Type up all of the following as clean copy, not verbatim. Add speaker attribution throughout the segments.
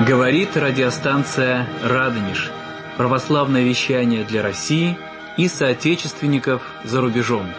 Speaker 1: Говорит радиостанция «Радонеж». Православное вещание для России и соотечественников за рубежом.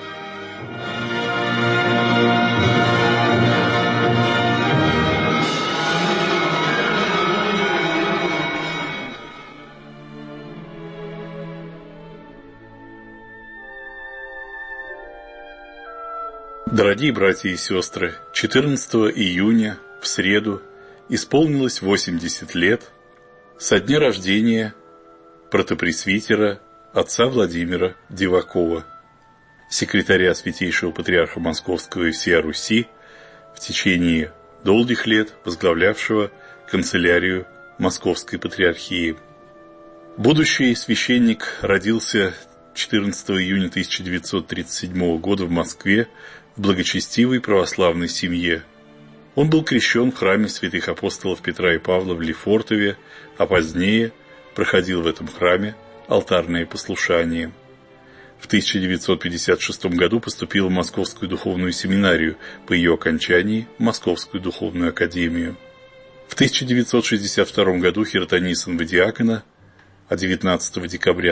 Speaker 2: Дорогие братья и сестры, 14 июня, в среду, исполнилось 80 лет со дня рождения протопресвитера отца Владимира Дивакова, секретаря Святейшего Патриарха Московского и всея Руси, в течение долгих лет возглавлявшего канцелярию Московской Патриархии. Будущий священник родился 14 июня 1937 года в Москве в благочестивой православной семье. Он был крещен в храме святых апостолов Петра и Павла в Лефортове, а позднее проходил в этом храме алтарное послушание. В 1956 году поступил в Московскую духовную семинарию, по ее окончании в Московскую духовную академию. В 1962 году хиротонисан в диакона, а 19 декабря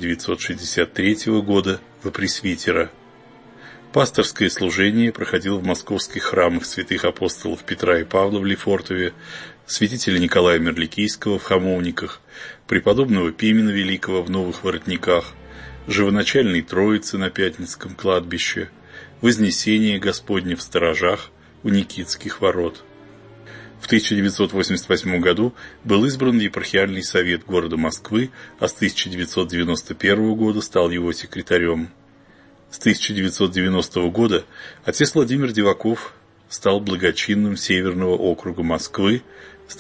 Speaker 2: 1963 года во пресвитера. Пасторское служение проходил в московских храмах святых апостолов Петра и Павла в Лефортове, святителя Николая Мерликийского в Хамовниках, преподобного Пимена Великого в Новых Воротниках, Живоначальной Троицы на Пятницком кладбище, Вознесения Господне в Сторожах у Никитских ворот. В 1988 году был избран в епархиальный совет города Москвы, а с 1991 года стал его секретарем. С 1990 года отец Владимир Диваков стал благочинным Северного округа Москвы, с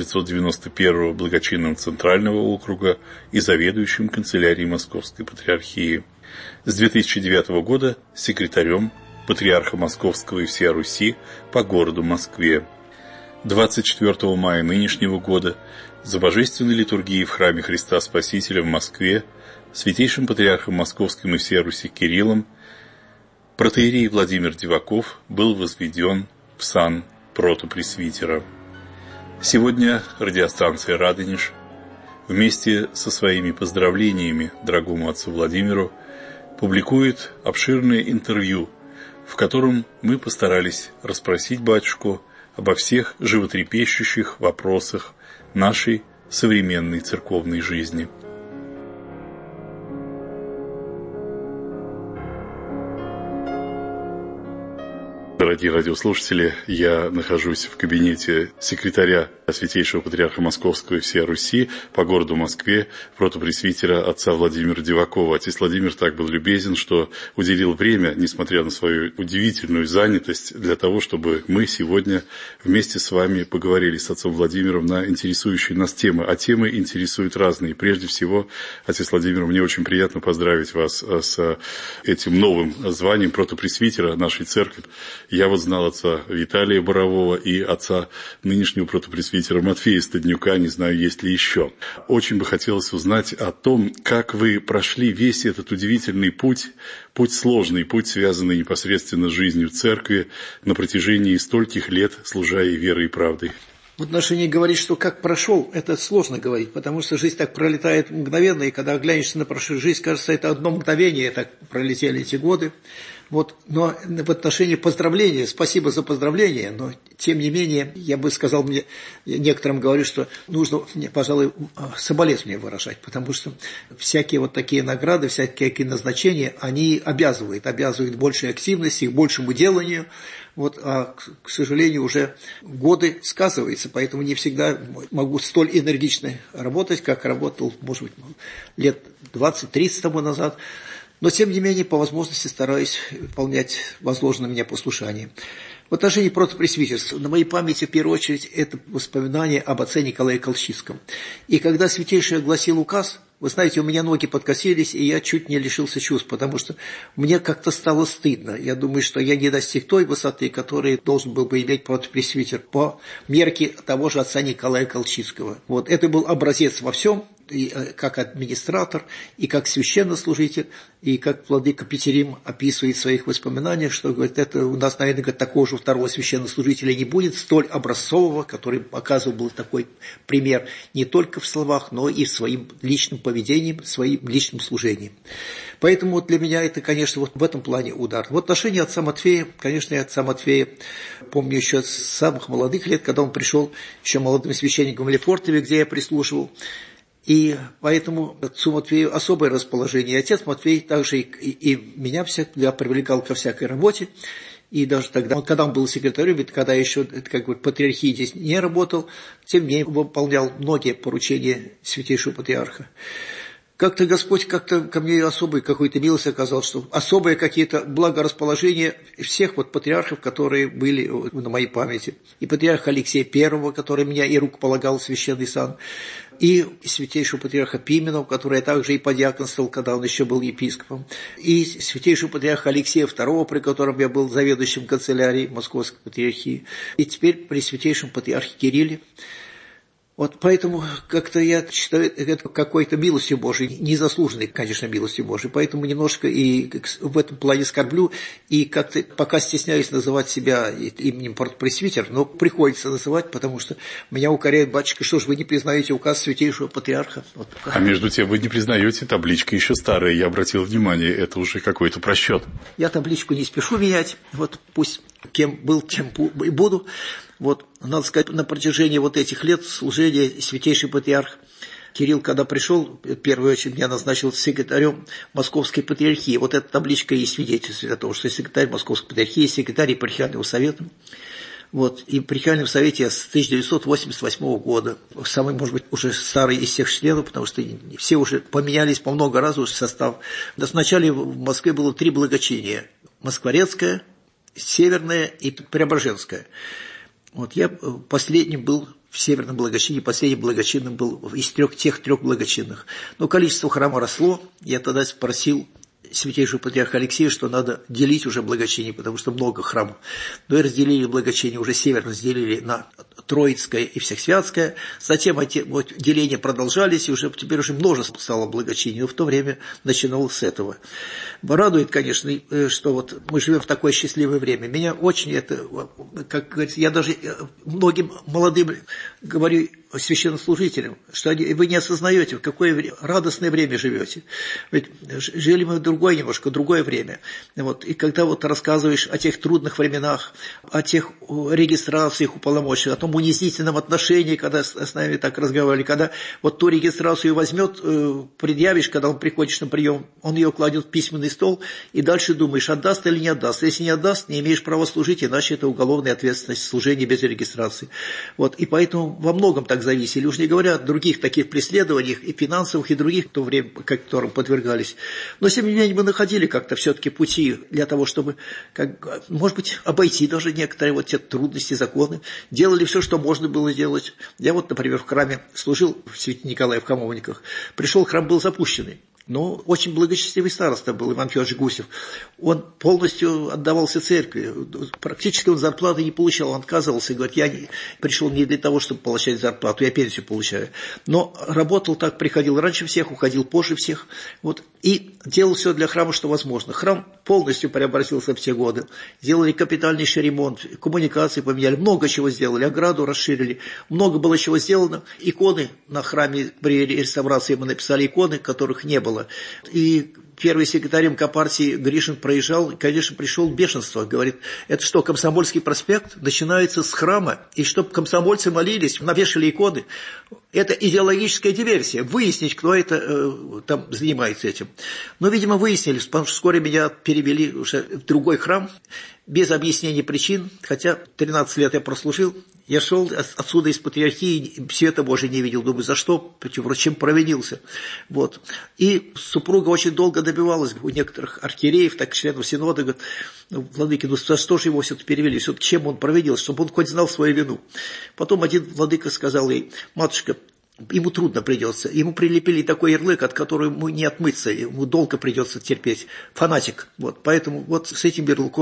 Speaker 2: 1991 благочинным Центрального округа и заведующим канцелярией Московской Патриархии. С 2009 года секретарем Патриарха Московского и всея Руси по городу Москве. 24 мая нынешнего года за божественной литургией в храме Христа Спасителя в Москве святейшим патриархом Московским и всея Руси Кириллом протоиерей Владимир Диваков был возведен в сан протопресвитера. Сегодня радиостанция «Радонеж» вместе со своими поздравлениями дорогому отцу Владимиру публикует обширное интервью, в котором мы постарались расспросить батюшку обо всех животрепещущих вопросах нашей современной церковной жизни. Дорогие радиослушатели, я нахожусь в кабинете секретаря Святейшего Патриарха Московского и всея Руси по городу Москве, протопресвитера отца Владимира Дивакова. Отец Владимир так был любезен, что уделил время, несмотря на свою удивительную занятость, для того, чтобы мы сегодня вместе с вами поговорили с отцом Владимиром на интересующие нас темы. А темы интересуют разные. Прежде всего, отец Владимир, мне очень приятно поздравить вас с этим новым званием протопресвитера нашей церкви. Я вот знал отца Виталия Борового и отца нынешнего протопресвитера Матфея Стаднюка, не знаю, есть ли еще. Очень бы хотелось узнать о том, как вы прошли весь этот удивительный путь сложный, путь, связанный непосредственно с жизнью церкви на протяжении стольких лет, служа ей верой и правдой.
Speaker 3: В отношении говорить, что как прошел, это сложно говорить, потому что жизнь так пролетает мгновенно, и когда глянешься на прошлую жизнь, кажется, это одно мгновение, так пролетели эти годы. Вот, но в отношении поздравления, спасибо за поздравления, но тем не менее, я бы сказал, мне некоторым говорю, что нужно, пожалуй, соболезнования выражать, потому что всякие вот такие награды, всякие назначения, они обязывают к большей активности, к большему деланию. Вот, а, к сожалению, уже годы сказываются, поэтому не всегда могу столь энергично работать, как работал, может быть, лет 20-30 тому назад. Но, тем не менее, по возможности стараюсь выполнять возложенное мне послушание. В отношении протопресвитерства, на моей памяти, в первую очередь, это воспоминание об отце Николае Колчицком. И когда Святейший огласил указ, вы знаете, у меня ноги подкосились, и я чуть не лишился чувств, потому что мне как-то стало стыдно. Я думаю, что я не достиг той высоты, которую должен был бы иметь протопресвитер по мерке того же отца Николая Колчицкого. Вот, это был образец во всем. и как администратор, и как священнослужитель, и как владыка Петерим описывает в своих воспоминаниях, что, говорит, это у нас, наверное, говорит, такого же второго священнослужителя не будет, столь образцового, который показывал был такой пример не только в словах, но и в своим личным поведением, своим личным служением. Поэтому вот для меня это, конечно, вот в этом плане удар. В отношении отца Матфея, конечно, я отца Матфея помню еще с самых молодых лет, когда он пришел еще молодым священником в Лефортове, где я прислушивал. И поэтому отцу Матфею особое расположение. И отец Матфей также и меня всегда привлекал ко всякой работе. И даже тогда, когда он был секретарем, ведь когда еще как бы патриархии здесь не работал, тем не менее выполнял многие поручения святейшего патриарха. Как-то Господь как-то ко мне особой какой-то милость оказал, что особые какие-то благорасположения всех вот патриархов, которые были на моей памяти. И патриарх Алексея I, который меня и рукополагал в священный сан, и святейшего патриарха Пименова, который я также и подьяконствовал, когда он еще был епископом, и святейшего патриарха Алексея II, при котором я был заведующим канцелярией Московской патриархии, и теперь при святейшем патриархе Кирилле. Вот поэтому как-то я считаю это какой-то милостью Божией, незаслуженной, конечно, милостью Божией. Поэтому немножко и в этом плане скорблю, и как-то пока стесняюсь называть себя именем пресвитер, но приходится называть, потому что меня укоряет батюшка, что же вы не признаете указ святейшего патриарха. Вот.
Speaker 2: А между тем вы не признаете, табличка еще старая, я обратил внимание, это уже какой-то просчет.
Speaker 3: Я табличку не спешу менять, вот пусть кем был, тем и буду. Вот, надо сказать, на протяжении вот этих лет служения святейший патриарх Кирилл, когда пришел, в первую очередь меня назначил секретарем Московской патриархии. Вот эта табличка и свидетельствует о том, что секретарь Московской патриархии, секретарь епархиального совета. Вот, и в епархиальном совете я с 1988 года, самый, может быть, уже старый из всех членов, потому что все уже поменялись по много раз уже состав. Вначале в Москве было 3 благочиния: Москворецкое, Северное и Преображенское. Вот я последним был в Северном благочине, последним благочинным был из тех трех благочинных. Но количество храма росло, я тогда спросил святейшего патриарха Алексея, что надо делить уже благочиние, потому что много храмов. Но и разделили благочиние, уже север разделили на Троицкое и Всехсвятское. Затем эти вот деления продолжались, и уже теперь уже множество стало благочиний. Но в то время начиналось с этого. Радует, конечно, что вот мы живем в такое счастливое время. Меня очень это, как говорится, я даже многим молодым говорю, священнослужителям, что вы не осознаете, в какое радостное время живете. Ведь жили мы в другое время. Вот. И когда вот рассказываешь о тех трудных временах, о тех регистрациях уполномоченных, о том унизительном отношении, когда с нами так разговаривали, когда вот ту регистрацию возьмет, предъявишь, когда он приходишь на прием, он ее кладет в письменный стол, и дальше думаешь, отдаст или не отдаст. Если не отдаст, не имеешь права служить, иначе это уголовная ответственность, служение без регистрации. Вот. И поэтому во многом так зависели. Уж не говоря о других таких преследованиях и финансовых, и других, в то время, которым подвергались. Но, тем не менее, мы находили как-то все-таки пути для того, чтобы, может быть, обойти даже некоторые вот те трудности, законы. Делали все, что можно было делать. Я вот, например, в храме служил в Святом Николае в Хамовниках. Пришел, храм был запущенный. Но очень благочестивый староста был Иван Федорович Гусев. Он полностью отдавался церкви. Практически он зарплаты не получал. Он отказывался и говорит, я пришел не для того, чтобы получать зарплату, я пенсию получаю. Но работал так, приходил раньше всех, уходил позже всех. Вот. И делал все для храма, что возможно. Храм полностью преобразился в те годы. Сделали капитальнейший ремонт, коммуникации поменяли, много чего сделали, ограду расширили. Много было чего сделано. Иконы на храме при реставрации мы написали иконы, которых не было. И первый секретарем Компартии Гришин проезжал, и, конечно, пришел в бешенство. Говорит, это что, Комсомольский проспект начинается с храма, и чтобы комсомольцы молились, навешали иконы. Это идеологическая диверсия. Выяснить, кто это там занимается этим. Но, видимо, выяснили, потому что вскоре меня перевели уже в другой храм, без объяснения причин, хотя 13 лет я прослужил. Я шел отсюда из патриархии, света Божия не видел, думаю, за что, чем провинился. Вот. И супруга очень долго добивалась у некоторых архиереев, так членов синода, говорит, владыки, за что же его все-таки перевели, все-таки чем он провинился, чтобы он хоть знал свою вину. Потом один владыка сказал ей, матушка, ему трудно придется, ему прилепили такой ярлык, от которого ему не отмыться, ему долго придется терпеть, фанатик. Вот. Поэтому вот с этим ярлыком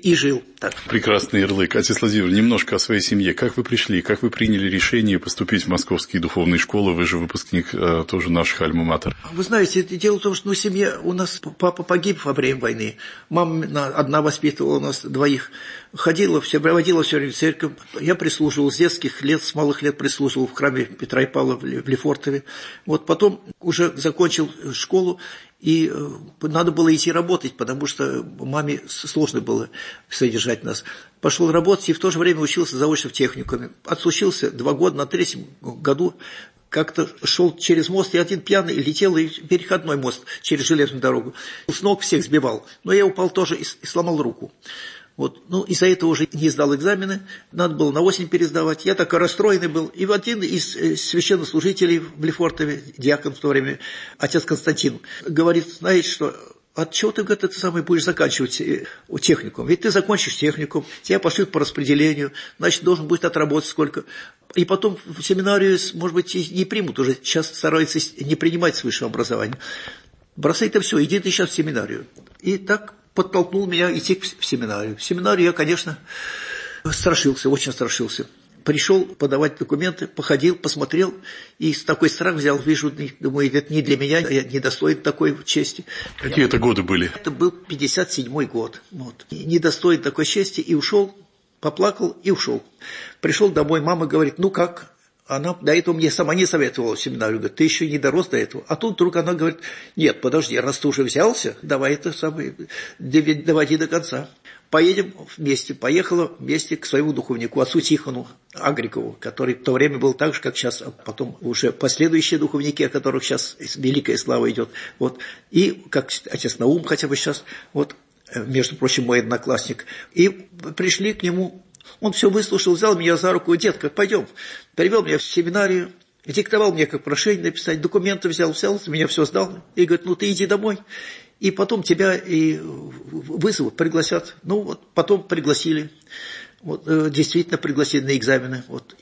Speaker 3: и жил так.
Speaker 2: Прекрасный ярлык. Отец Владимир, немножко о своей семье. Как вы пришли, как вы приняли решение поступить в московские духовные школы? Вы же выпускник тоже наших альма-матер.
Speaker 3: Вы знаете, дело в том, что семья у нас, папа погиб во время войны, мама одна воспитывала у нас двоих, ходила, проводила все время в церковь. Я прислуживал с детских лет, с малых лет прислуживал в храме Петра и Павла в Лефортове. Вот потом уже закончил школу, и надо было идти работать, потому что маме сложно было содержать нас. Пошел работать и в то же время учился заочно в техникуме. Отучился 2 года, на 3-м году как-то шел через мост, и один пьяный летел, и переходной мост через железную дорогу. С ног всех сбивал, но я упал тоже и сломал руку. Вот. Ну, из-за этого уже не сдал экзамены, надо было на осень пересдавать. Я такой расстроенный был. И один из священнослужителей в Лефортове, диакон в то время, отец Константин, говорит, знаете что, от чего ты, говорит, это самое будешь заканчивать техникум? Ведь ты закончишь техникум, тебя пошлют по распределению, значит, должен будет отработать сколько. И потом в семинарию, может быть, не примут уже, сейчас стараются не принимать с высшего образования. Бросай это все, иди ты сейчас в семинарию. И так подтолкнул меня идти в семинарию. В семинарию я, конечно, страшился, очень страшился. Пришел подавать документы, походил, посмотрел, и такой страх взял, вижу, думаю, это не для меня, я не достоин такой чести.
Speaker 2: Какие это годы были?
Speaker 3: Это был 57-й год. Вот. Не достоин такой чести, и ушел, поплакал и ушел. Пришел домой, мама говорит, ну как? Она до этого мне сама не советовала в семинарию, говорит, ты еще не дорос до этого. А тут вдруг она говорит, нет, подожди, раз ты уже взялся, давай это самое, доводи до конца. Поедем вместе. Поехала вместе к своему духовнику, отцу Тихону Агрикову, который в то время был так же, как сейчас, а потом уже последующие духовники, о которых сейчас великая слава идет. Вот. И как отец Наум хотя бы сейчас, вот, между прочим, мой одноклассник. И пришли к нему. Он все выслушал, взял меня за руку, детка, пойдем. Привел меня в семинарию, диктовал мне, как прошение написать, документы взял, меня все сдал. И говорит, ну ты иди домой, и потом тебя и вызовут, пригласят. Ну вот, потом пригласили, вот, действительно пригласили на экзамены. Вот.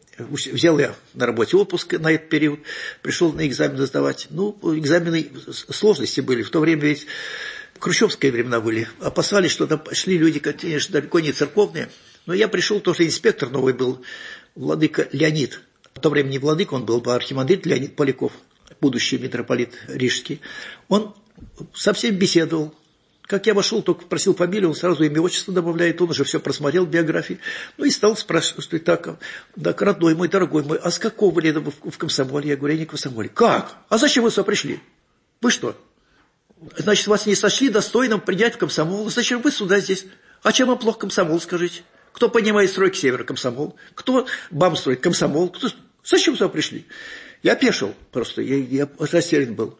Speaker 3: Взял я на работе отпуск на этот период, пришел на экзамены сдавать. Ну, экзамены сложности были, в то время ведь хрущевские времена были. Опасались, что там шли люди, конечно, далеко не церковные. Но я пришел, тоже инспектор новый был, владыка Леонид. В то время не владыка, он был архимандрит Леонид Поляков, будущий митрополит Рижский. Он со всеми беседовал. Как я вошел, только просил фамилию, он сразу имя, отчество добавляет, он уже все просмотрел в биографии. Ну и стал спрашивать, так, родной мой, дорогой мой, а с какого лета вы в комсомоле? Я говорю, я не в комсомоле. Как? А зачем вы сюда пришли? Вы что? Значит, вас не сочли достойным принять в комсомол. Зачем вы сюда здесь? А чем вам плохо комсомол, скажите? Кто поднимает стройки севера? Комсомол. Кто БАМ строит? Комсомол. Кто... Зачем сюда пришли? Я опешил просто, я растерян был.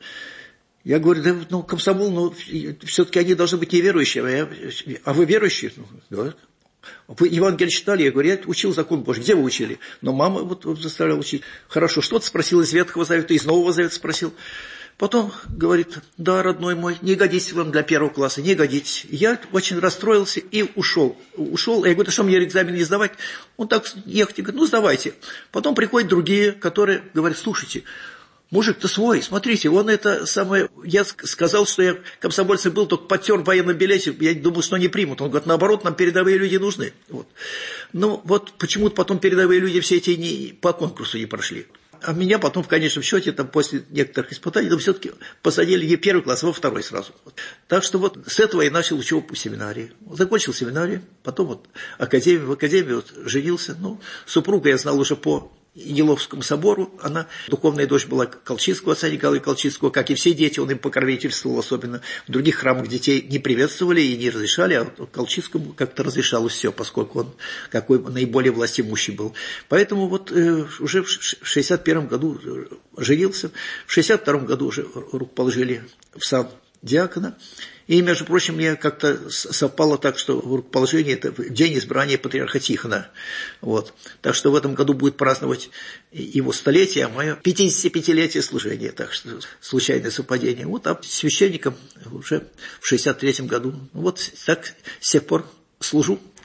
Speaker 3: Я говорю, да, ну, комсомол, ну, все-таки они должны быть неверующими. А вы верующие? Ну, да. Вы Евангелие читали? Я говорю, я учил закон Божий. Где вы учили? Но мама вот заставляла учить. Хорошо, что-то спросил из Ветхого Завета, из Нового Завета спросил. Потом говорит, да, родной мой, не годитесь вам для 1 класса, не годитесь. Я очень расстроился и ушел. Я говорю, что мне экзамен не сдавать? Он так ехать, говорит, ну, сдавайте. Потом приходят другие, которые говорят, слушайте, мужик-то свой, смотрите, он это самое... Я сказал, что я комсомольцем был, только подтер в военном билете, я думал, что не примут. Он говорит, наоборот, нам передовые люди нужны. Вот. Ну, вот почему-то потом передовые люди все эти по конкурсу не прошли. А меня потом в конечном счете, там, после некоторых испытаний, все-таки посадили не в 1 класс, а во 2 сразу. Так что вот с этого я начал учебу по семинарии. Закончил семинарию, потом вот в академии вот женился. Ну, супруга я знал уже по Еловскому собору, она духовная дочь была Колчицкого, отца Николая Колчицкого, как и все дети, он им покровительствовал, особенно в других храмах детей не приветствовали и не разрешали, а Колчицкому как-то разрешалось все, поскольку он какой наиболее властимущий был. Поэтому вот уже в 61 году женился, в 62 году уже рукоположили в сан диакона. И, между прочим, мне как-то совпало так, что в рукоположении это день избрания патриарха Тихона. Вот. Так что в этом году будет праздновать его столетие, а мое 55-летие служения. Так что случайное совпадение. Вот, а священником уже в 63 году. Вот так с тех пор служу.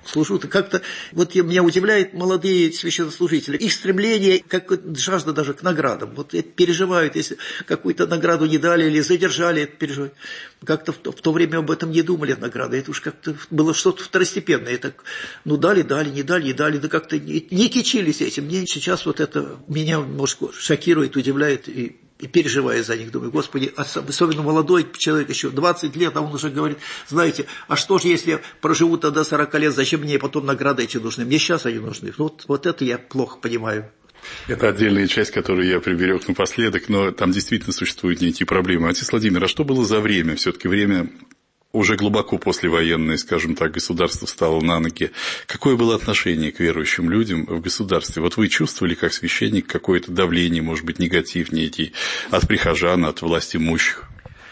Speaker 3: служу, то как-то, вот меня удивляет молодые священнослужители, их стремление, как жажда даже к наградам, вот это переживают, если какую-то награду не дали или задержали, это переживают. Как-то в то время об этом не думали, награды, это уж как-то было что-то второстепенное, это, дали, не дали, да как-то не кичились этим, мне сейчас вот это меня, может, шокирует, удивляет и переживаю за них, думаю, Господи, особенно молодой человек, еще 20 лет, а он уже говорит, знаете, а что же, если я проживу тогда 40 лет, зачем мне потом награды эти нужны? Мне сейчас они нужны. Вот это я плохо понимаю.
Speaker 2: Это отдельная часть, которую я приберег напоследок, но там действительно существуют некие проблемы. Отец Владимир, а что было за время? Все-таки время уже глубоко послевоенное, скажем так, государство встало на ноги. Какое было отношение к верующим людям в государстве? Вот вы чувствовали, как священник, какое-то давление, может быть, негатив некий от прихожан, от властимущих?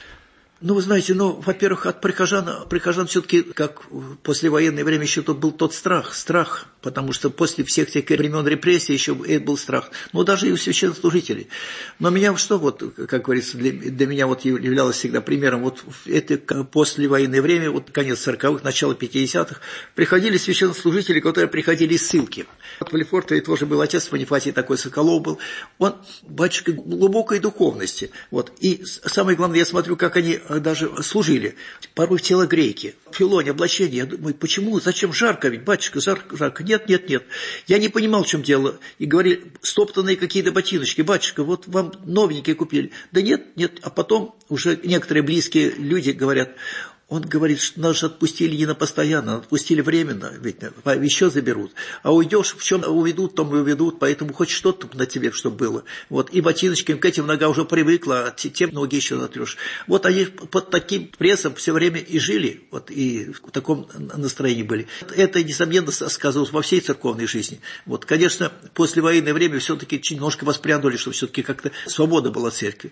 Speaker 3: Вы знаете, во-первых, от прихожан все-таки, как в послевоенное время еще был тот страх, потому что после всех тех времен репрессий еще был страх, но даже и у священнослужителей. Но меня что, как говорится, для меня являлось всегда примером, это послевоенное время, конец 40-х, начало 50-х, приходили священнослужители, которые приходили из ссылки. В Лефортове тоже был отец Панифатий, такой Соколов был, он батюшка глубокой духовности, и самое главное, я смотрю, как они даже служили, порой в телогрейке, в филоне, облачении. Я думаю, почему, зачем жарко, ведь, батюшка, жарко. Нет. Я не понимал, в чем дело. И говорили, стоптанные какие-то ботиночки, батюшка, вот вам новенькие купили. Да нет. А потом уже некоторые близкие люди говорят, он говорит, что нас же отпустили не на постоянно, отпустили временно, ведь еще заберут. А уйдешь, в чем уведут, том и уведут, поэтому хоть что-то на тебе, чтобы было. И ботиночками к этим нога уже привыкла, а тем ноги еще натрешь. Они под таким прессом все время и жили, и в таком настроении были. Это, несомненно, сказывалось во всей церковной жизни. Конечно, послевоенное время все-таки немножко воспрянули, что все-таки как-то свобода была в церкви.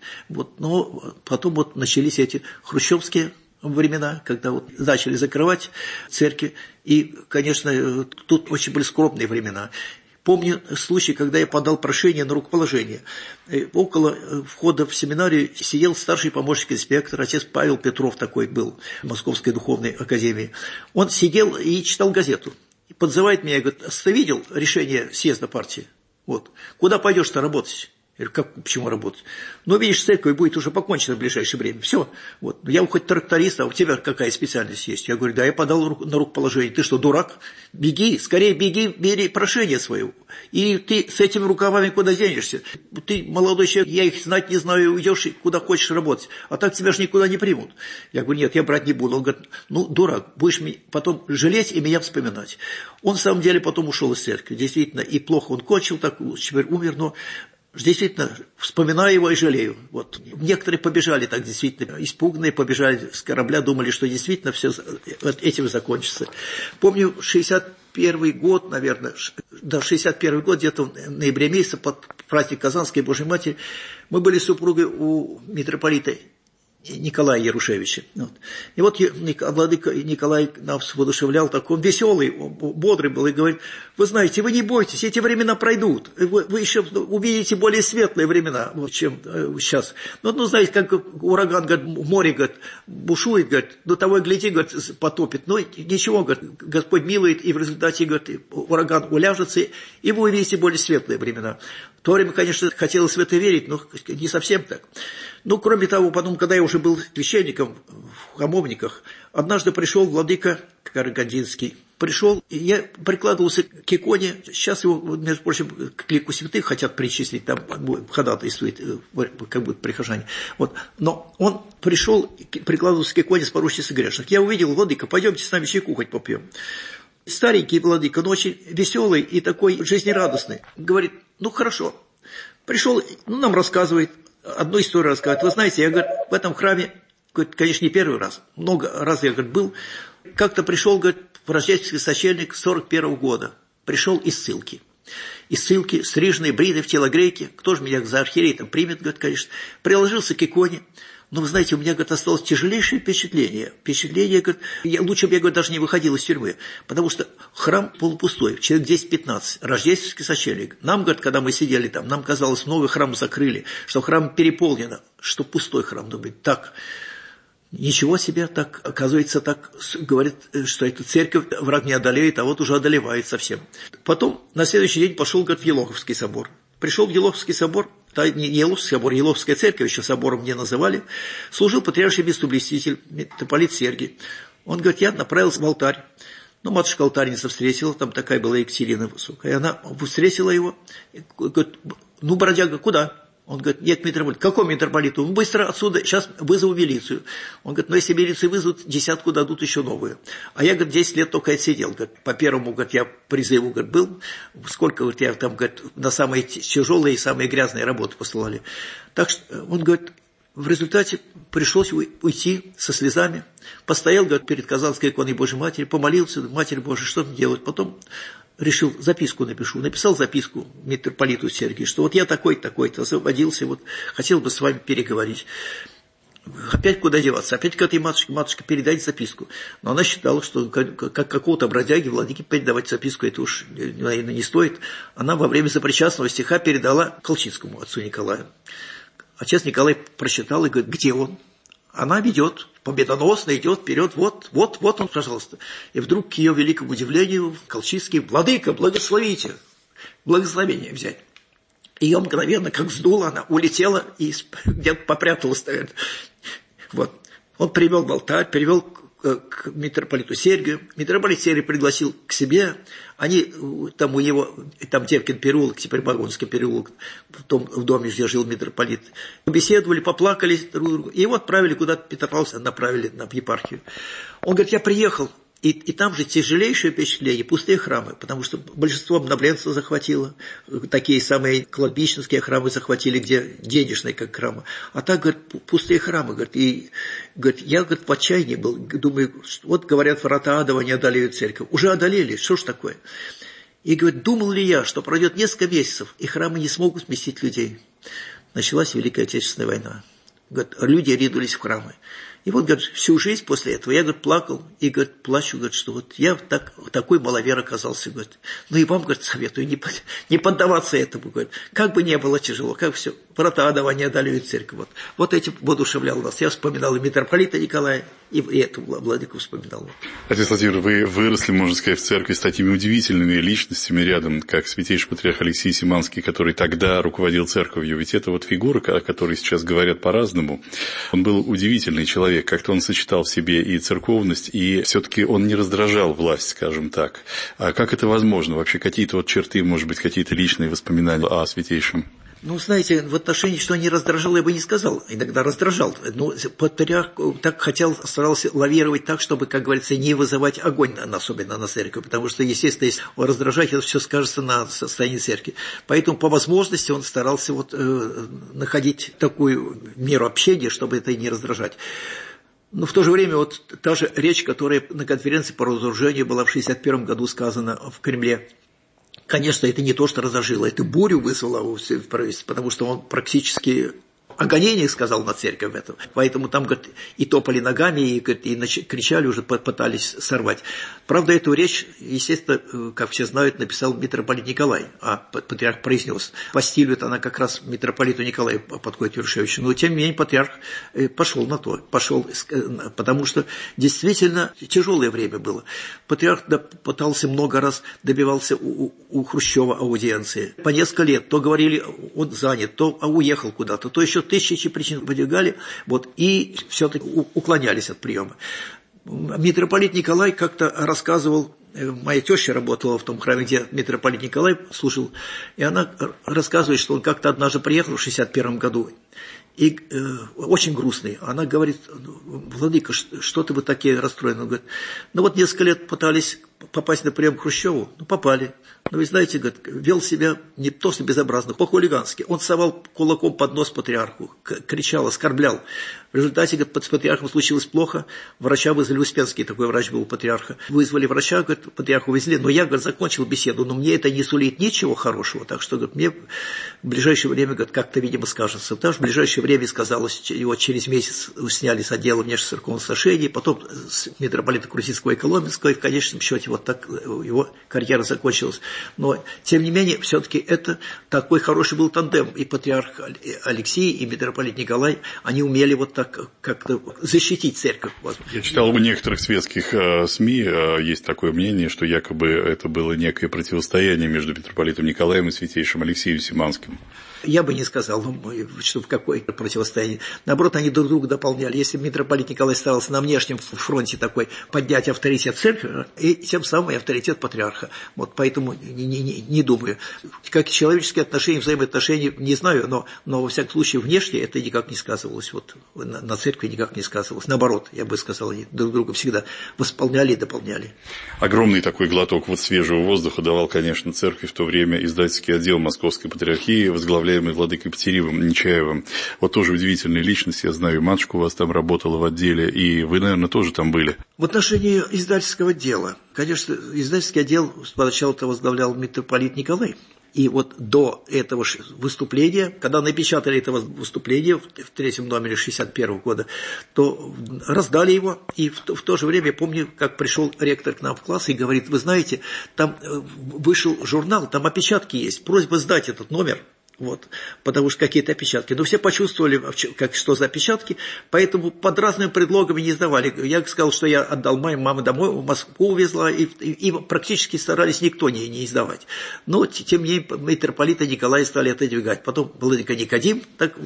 Speaker 3: Но потом начались эти хрущевские времена, когда начали закрывать церкви, и, конечно, тут очень были скромные времена. Помню случай, когда я подал прошение на рукоположение. Около входа в семинарию сидел старший помощник инспектора, отец Павел Петров такой был, в Московской духовной академии. Он сидел и читал газету. И подзывает меня и говорит, ты видел решение съезда партии? Куда пойдешь-то работать? Я говорю, почему работать? Видишь, церковь будет уже покончена в ближайшее время. Все. Я хоть тракторист, а у тебя какая специальность есть? Я говорю, да, я подал на рукоположение. Ты что, дурак? Беги, скорее беги, бери прошение свое. И ты с этими рукавами куда денешься? Ты молодой человек, я их знать не знаю, уйдешь куда хочешь работать. А так тебя же никуда не примут. Я говорю, нет, я брать не буду. Он говорит, дурак, будешь потом жалеть и меня вспоминать. Он, в самом деле, потом ушел из церкви. Действительно, и плохо он кончил, так теперь умер, но действительно, вспоминаю его и жалею. Некоторые побежали так, действительно, испуганные, побежали с корабля, думали, что действительно все этим закончится. Помню, 61 год, наверное, 61 год, где-то в ноябре месяце, под праздник Казанской Божьей Матери, мы были с супругой у митрополита Николая Ярушевича. И владыка Николай нас воодушевлял, такой он веселый, бодрый был, и говорит, вы знаете, вы не бойтесь, эти времена пройдут, вы еще увидите более светлые времена, чем сейчас. Знаете, как ураган, говорит, море, говорит, бушует, говорит, того и гляди, говорит, потопит. Ничего, говорит, Господь милует, и в результате, говорит, ураган уляжется, и вы увидите более светлые времена. В то время, конечно, хотелось в это верить, но не совсем так. Кроме того, потом, когда я уже был священником в Хамовниках, однажды пришел владыка Карагандинский. Пришел, и я прикладывался к иконе, сейчас его, между прочим, к лику святых хотят причислить, там ходатайствует, как будто прихожане. Но он пришел, прикладывался к иконе с поручицей грешных. Я увидел, владыка, пойдемте с нами чайку хоть попьем. Старенький владыка, но очень веселый и такой жизнерадостный. Говорит, хорошо. Пришел, нам рассказывает, одну историю рассказывает. Вы знаете, я, говорит, в этом храме, конечно, не первый раз, много раз я, говорит, был. Как-то пришел, говорит, рождественский сочельник 41 года. Пришел из ссылки. Из ссылки, стриженный, бритый, в телогрейке. Кто же меня за архиерейтом примет, говорит, конечно. Приложился к иконе. Но, вы знаете, у меня, говорит, осталось тяжелейшее впечатление. Говорит, лучше бы я, говорит, даже не выходил из тюрьмы. Потому что храм полупустой, человек 10-15, рождественский сочельник. Нам, говорит, когда мы сидели там, нам казалось, много храм закрыли, что храм переполнен, что пустой храм. Думаю, так, Ничего себе, так, оказывается, так говорит, что эту церковь враг не одолеет, а вот уже одолевает совсем. Потом на следующий день пошел, говорит, в Елоховский собор. Пришел в Елоховский собор, не Елоховский собор, Елоховская церковь, еще собором не называли, служил патриарший митрополит митрополит Сергий. Он, говорит, я направился в алтарь. Но матушка алтарница встретила, там такая была Екатерина высокая, и она встретила его, говорит, ну, бродяга, куда? Он говорит, нет, митрополит. Какому митрополиту? Ну, быстро отсюда, сейчас вызову милицию. Он говорит, ну, если милицию вызовут, 10 дадут еще новую. А я, говорит, 10 лет только отсидел. Говорит, по первому, говорит, я призыву, говорит, был. Сколько, говорит, я там, говорит, на самые тяжелые и самые грязные работы посылали. Так что, он говорит, в результате пришлось уйти со слезами. Постоял, говорит, перед Казанской иконой Божьей Матери, помолился, Матерь Божия, что мне делать? Потом решил, записку напишу. Написал записку митрополиту Сергию, что вот я такой-то, освободился, вот хотел бы с вами переговорить. Опять куда деваться? Опять к этой матушке передать записку. Но она считала, что как какого-то бродяги, владыке передавать записку, это уж, наверное, не стоит. Она во время сопричастного стиха передала Колчицкому, отцу Николаю. Отец Николай прочитал и говорит, где он? Она ведет, победоносно идет вперед, вот он, пожалуйста. И вдруг, к ее великому удивлению, Колчицкий, владыка, благословите, благословение взять. Ее мгновенно, как сдуло, она улетела и где-то попряталась, наверное. Вот. Он привел в алтарь, привел к митрополиту Сергию. Митрополит Сергий пригласил к себе. Они там у него, там Девкин переулок, теперь Багонский переулок, в доме, где жил митрополит. Беседовали, поплакали друг другу. И его отправили куда-то, Петропавловск направили на епархию. Он говорит, я приехал. И там же тяжелейшее впечатление, пустые храмы, потому что большинство обновленцев захватило, такие самые кладбищенские храмы захватили, где денежные, как храмы. А так, говорит, пустые храмы, говорит, и, говорит, я, говорит, в отчаянии был, думаю, вот, говорят, врата адова не одолеют церковь. Уже одолели, что ж такое? И, говорит, думал ли я, что пройдет несколько месяцев, и храмы не смогут вместить людей. Началась Великая Отечественная война. Говорит, люди ринулись в храмы. И вот, говорит, всю жизнь после этого я, говорит, плакал и, говорит, плачу, говорит, что вот я такой маловер оказался, говорит. Ну и вам, говорит, советую не поддаваться этому, говорит. Как бы не было тяжело, как все, врата адова не одолеют церковь. Вот этим воодушевлял нас. Я вспоминал и митрополита Николая, и эту владыку вспоминал.
Speaker 2: Отец Владимир, вы выросли, можно сказать, в церкви с такими удивительными личностями рядом, как святейший патриарх Алексий Симанский, который тогда руководил церковью. Ведь это вот фигура, о которой сейчас говорят по-разному. Он был удивительный человек. Как-то он сочетал в себе и церковность, и все-таки он не раздражал власть, скажем так. А как это возможно? Вообще какие-то вот черты, может быть, какие-то личные воспоминания о святейшем?
Speaker 3: Ну, знаете, в отношении, что не раздражал, я бы не сказал. Иногда раздражал. Но патриарх так старался лавировать так, чтобы, как говорится, не вызывать огонь, особенно на церковь. Потому что, естественно, если раздражать, это все скажется на состоянии церкви. Поэтому, по возможности, он старался находить такую меру общения, чтобы это не раздражать. Но в то же время вот та же речь, которая на конференции по разоружению была в 1961 году сказана в Кремле, конечно, это не то, что разожило, это бурю вызвало в правительстве, потому что он практически о гонениях сказал на церковь это. Поэтому там, говорит, и топали ногами, и кричали, уже пытались сорвать. Правда, эту речь, естественно, как все знают, написал митрополит Николай, а патриарх произнес. По стилю это она как раз митрополиту Николаю подходит Вершевичу. Но, тем не менее, патриарх пошел на то, потому что действительно тяжелое время было. Патриарх пытался много раз, добивался у Хрущева аудиенции. По несколько лет то говорили, он занят, то уехал куда-то, то еще тысячи причин выдвигали, и все-таки уклонялись от приема. Митрополит Николай как-то рассказывал, моя теща работала в том храме, где митрополит Николай служил, и она рассказывает, что он как-то однажды приехал в 1961 году, и очень грустный. Она говорит, владыка, что-то вы такие расстроены? Он говорит, ну вот несколько лет пытались попасть на прием к Хрущеву, попали. Но вы знаете, говорит, вел себя не то что безобразно, по-хулигански. Он совал кулаком под нос патриарху, кричал, оскорблял. В результате, говорит, с патриархом случилось плохо. Врача вызвали, Успенский такой врач был у патриарха. Вызвали врача, говорит, патриарха увезли. Но я, говорит, закончил беседу, но мне это не сулит ничего хорошего. Так что, говорит, мне в ближайшее время, говорит, как-то, видимо, скажется. Потому что в ближайшее время сказалось, его через месяц сняли с отдела внешнецерковных сношений, потом с митрополита Крусицкого и Коломенского, и в конечном счете вот так его карьера закончилась. Но, тем не менее, все-таки это такой хороший был тандем. И патриарх Алексий, и митрополит Николай, они умели вот так как-то защитить церковь.
Speaker 2: Я читал у некоторых светских СМИ, есть такое мнение, что якобы это было некое противостояние между митрополитом Николаем и святейшим Алексеем Симанским.
Speaker 3: Я бы не сказал, что в какое противостояние. Наоборот, они друг друга дополняли. Если митрополит Николай старался на внешнем фронте такой поднять авторитет церкви, и тем самым и авторитет патриарха. Вот поэтому не думаю. Как человеческие отношения, взаимоотношения, не знаю, но во всяком случае внешне это никак не сказывалось. Вот на церкви никак не сказывалось. Наоборот, я бы сказал, они друг друга всегда восполняли и дополняли.
Speaker 2: Огромный такой глоток вот свежего воздуха давал, конечно, церкви в то время издательский отдел Московской патриархии, возглавляемый владыкой Петеримом Нечаевым. Вот тоже удивительная личность, я знаю, матушка у вас там работала в отделе, и вы, наверное, тоже там были.
Speaker 3: В отношении издательского дела, конечно, издательский отдел поначалу-то возглавлял митрополит Николай. И вот до этого выступления, когда напечатали это выступление в третьем номере 1961 года, то раздали его. И в то же время, я помню, как пришел ректор к нам в класс и говорит: вы знаете, там вышел журнал, там опечатки есть, просьба сдать этот номер. Вот, потому что какие-то опечатки. Но все почувствовали, что за опечатки, поэтому под разными предлогами не сдавали. Я сказал, что я отдал маму домой, в Москву увезла, и практически старались никто не издавать. Но, тем не менее, митрополита Николая стали отодвигать. Потом владыка Никодим,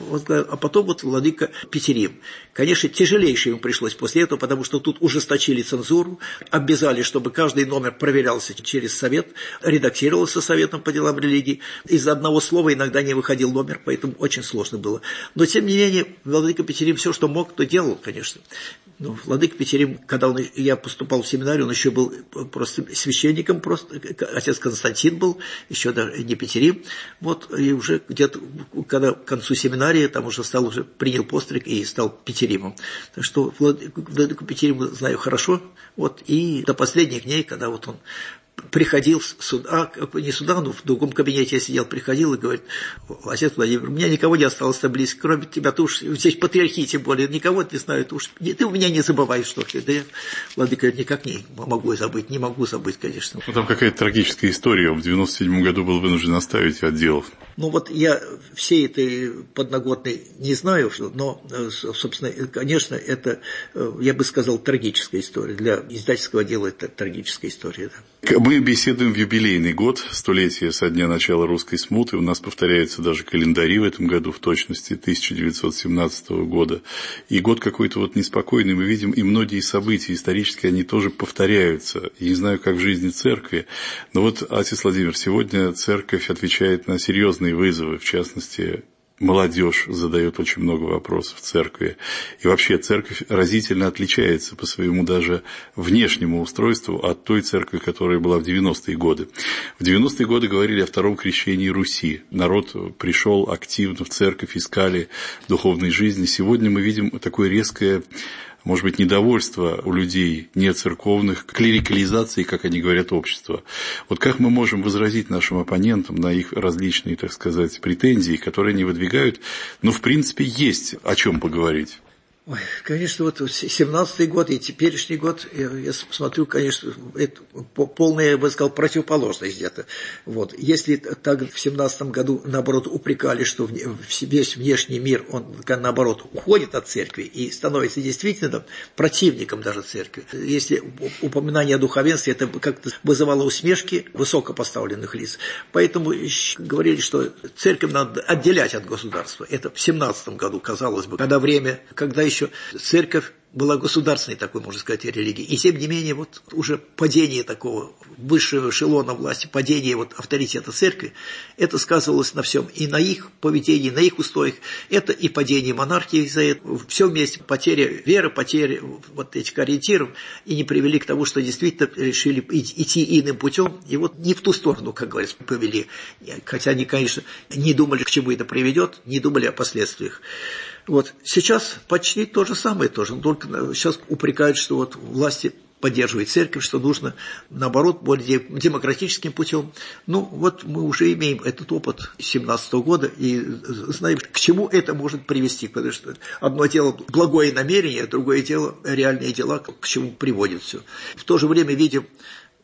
Speaker 3: а потом вот владыка Петерим. Конечно, тяжелейшее ему пришлось после этого, потому что тут ужесточили цензуру, обязали, чтобы каждый номер проверялся через совет, редактировался советом по делам религии. Из-за одного слова иногда не выходил номер, поэтому очень сложно было. Но, тем не менее, владыка Петерим все, что мог, то делал, конечно. Но владыка Петерим, когда я поступал в семинарию, он еще был просто священником, просто отец Константин был, еще даже не Петерим. Вот, и уже где-то, когда к концу семинарии, там уже принял постриг и стал Петеримом. Так что владыку Петерима знаю хорошо. Вот, и до последних дней, когда вот он приходил сюда, не сюда, но в другом кабинете я сидел, приходил и говорит: отец Владимир, у меня никого не осталось там близко, кроме тебя, ты уж здесь патриархии тем более, никого не знаю, ты у меня не забывай, что ли. Да я, владыка, никак не могу забыть, конечно.
Speaker 2: Ну, там какая-то трагическая история, в 97 году был вынужден оставить отдел.
Speaker 3: Ну вот я всей этой подноготной не знаю, но, собственно, конечно, это, я бы сказал, трагическая история. Для издательского отдела это трагическая история, да.
Speaker 2: Мы беседуем в юбилейный год, столетие со дня начала русской смуты. У нас повторяются даже календари в этом году, в точности 1917 года. И год какой-то вот неспокойный. Мы видим, и многие события исторические, они тоже повторяются. Я не знаю, как в жизни церкви. Но вот, отец Владимир, сегодня церковь отвечает на серьезные вызовы, в частности, молодежь задает очень много вопросов в церкви. И вообще церковь разительно отличается по своему даже внешнему устройству от той церкви, которая была в 90-е годы. В 90-е годы говорили о втором крещении Руси. Народ пришел активно в церковь, искали духовной жизни. Сегодня мы видим такое резкое, может быть, недовольство у людей нецерковных, клерикализации, как они говорят, общества. Вот как мы можем возразить нашим оппонентам на их различные, так сказать, претензии, которые они выдвигают, но, в принципе, есть о чем поговорить?
Speaker 3: Ой, конечно, вот 17-й год и теперешний год, я смотрю, конечно, это полная, я бы сказал, противоположность где-то. Вот. Если так в 17-м году, наоборот, упрекали, что весь внешний мир, он, наоборот, уходит от церкви и становится действительно противником даже церкви. Если упоминание о духовенстве, это как-то вызывало усмешки высокопоставленных лиц. Поэтому говорили, что церковь надо отделять от государства. Это в 17-м году, казалось бы, когда еще церковь была государственной такой, можно сказать, религией. И тем не менее, вот уже падение такого высшего эшелона власти, падение вот авторитета церкви, это сказывалось на всем. И на их поведении, на их устоях. Это и падение монархии за это. Все вместе. Потеря веры, потеря вот этих ориентиров. И не привели к тому, что действительно решили идти иным путем. И вот не в ту сторону, как говорится, повели. Хотя они, конечно, не думали, к чему это приведет, не думали о последствиях. Вот. Сейчас почти то же самое тоже, только сейчас упрекают, что вот власти поддерживают церковь, что нужно, наоборот, более демократическим путем. Ну, вот мы уже имеем этот опыт 17 года и знаем, к чему это может привести, потому что одно дело благое намерение, другое дело реальные дела, к чему приводит все. В то же время видим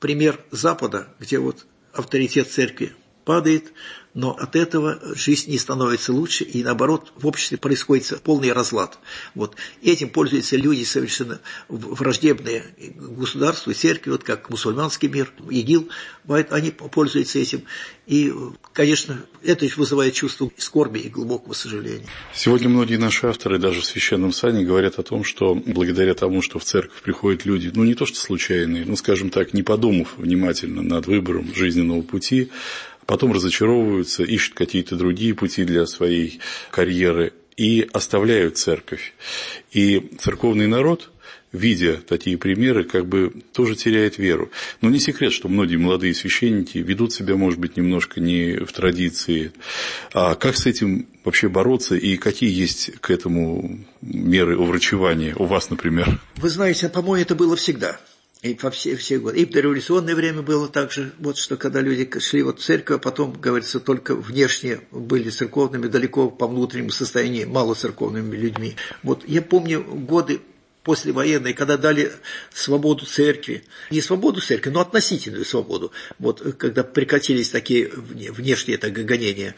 Speaker 3: пример Запада, где вот авторитет церкви падает, но от этого жизнь не становится лучше, и наоборот, в обществе происходит полный разлад. Вот. Этим пользуются люди совершенно враждебные государству и церкви, вот как мусульманский мир, ИГИЛ, они пользуются этим. И, конечно, это вызывает чувство скорби и глубокого сожаления.
Speaker 2: Сегодня многие наши авторы, даже в Священном Сане, говорят о том, что благодаря тому, что в церковь приходят люди, не то что случайные, скажем так, не подумав внимательно над выбором жизненного пути, потом разочаровываются, ищут какие-то другие пути для своей карьеры и оставляют церковь. И церковный народ, видя такие примеры, тоже теряет веру. Но не секрет, что многие молодые священники ведут себя, может быть, немножко не в традиции. А как с этим вообще бороться и какие есть к этому меры уврачевания у вас, например?
Speaker 3: Вы знаете, по-моему, это было всегда. И во все годы. И в дореволюционное время было так же, что когда люди шли в церковь, а потом, говорится, только внешне были церковными, далеко по внутреннему состоянию малоцерковными людьми. Я помню годы послевоенные, когда дали свободу церкви. Не свободу церкви, но относительную свободу. Когда прекратились такие внешние гонения.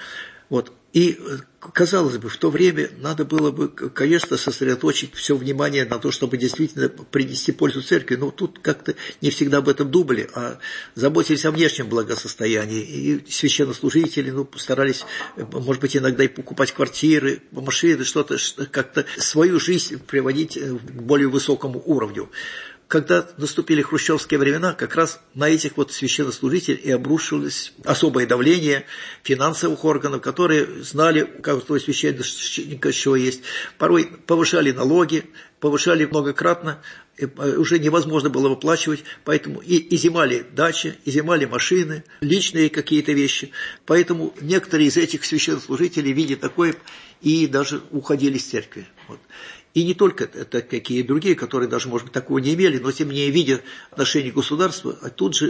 Speaker 3: И, казалось бы, в то время надо было бы, конечно, сосредоточить все внимание на то, чтобы действительно принести пользу церкви, но тут как-то не всегда об этом думали, а заботились о внешнем благосостоянии. И священнослужители старались, может быть, иногда и покупать квартиры, машины, что-то, как-то свою жизнь приводить к более высокому уровню. Когда наступили хрущевские времена, как раз на этих священнослужителей и обрушилось особое давление финансовых органов, которые знали, как у священника что есть. Порой повышали налоги, повышали многократно, уже невозможно было выплачивать, поэтому и изымали дачи, изымали машины, личные какие-то вещи. Поэтому некоторые из этих священнослужителей, видя такое, и даже уходили с церкви. И не только это какие другие, которые даже, может быть, такого не имели, но тем не менее, видя отношение государства, тут же,